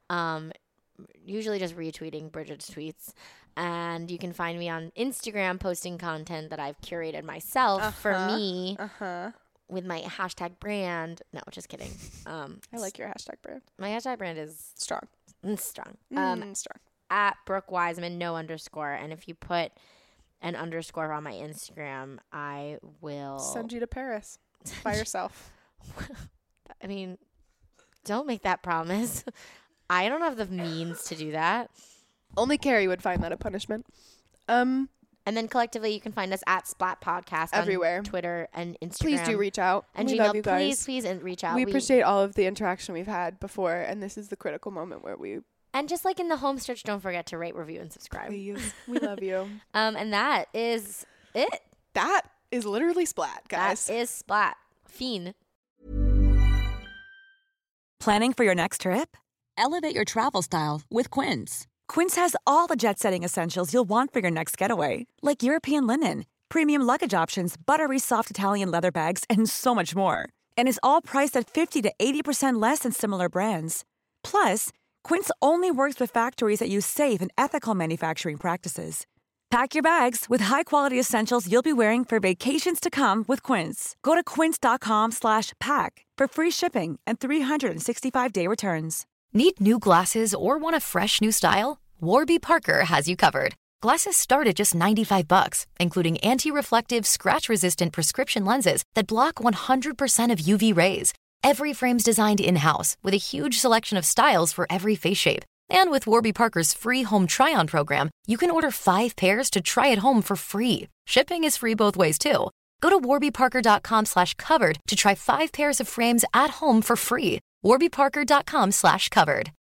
Usually just retweeting Bridget's tweets. And you can find me on Instagram posting content that I've curated myself for me with my hashtag brand. No, just kidding. I like your hashtag brand. My hashtag brand is strong. Strong. Strong. At Brooke Wiseman, no underscore. And if you put an underscore on my Instagram, I will send you to Paris by yourself. I mean, don't make that promise. I don't have the means to do that. Only Carrie would find that a punishment. And then collectively, you can find us at Splat Podcast everywhere, on Twitter and Instagram. Please do reach out. And we Gmail, love you guys. Please reach out. We appreciate all of the interaction we've had before, and this is the critical moment where we. And just like in the home stretch, don't forget to rate, review, and subscribe. Please, we love you. And that is it. That is literally Splat, guys. That is Splat. Fiend. Planning for your next trip? Elevate your travel style with Quince. Quince has all the jet-setting essentials you'll want for your next getaway, like European linen, premium luggage options, buttery soft Italian leather bags, and so much more. And is all priced at 50 to 80% less than similar brands. Plus, Quince only works with factories that use safe and ethical manufacturing practices. Pack your bags with high-quality essentials you'll be wearing for vacations to come with Quince. Go to quince.com/pack for free shipping and 365-day returns. Need new glasses or want a fresh new style? Warby Parker has you covered. Glasses start at just $95, including anti-reflective, scratch-resistant prescription lenses that block 100% of UV rays. Every frame's designed in-house with a huge selection of styles for every face shape. And with Warby Parker's free home try-on program, you can order 5 pairs to try at home for free. Shipping is free both ways, too. Go to warbyparker.com/covered to try 5 pairs of frames at home for free. warbyparker.com/covered.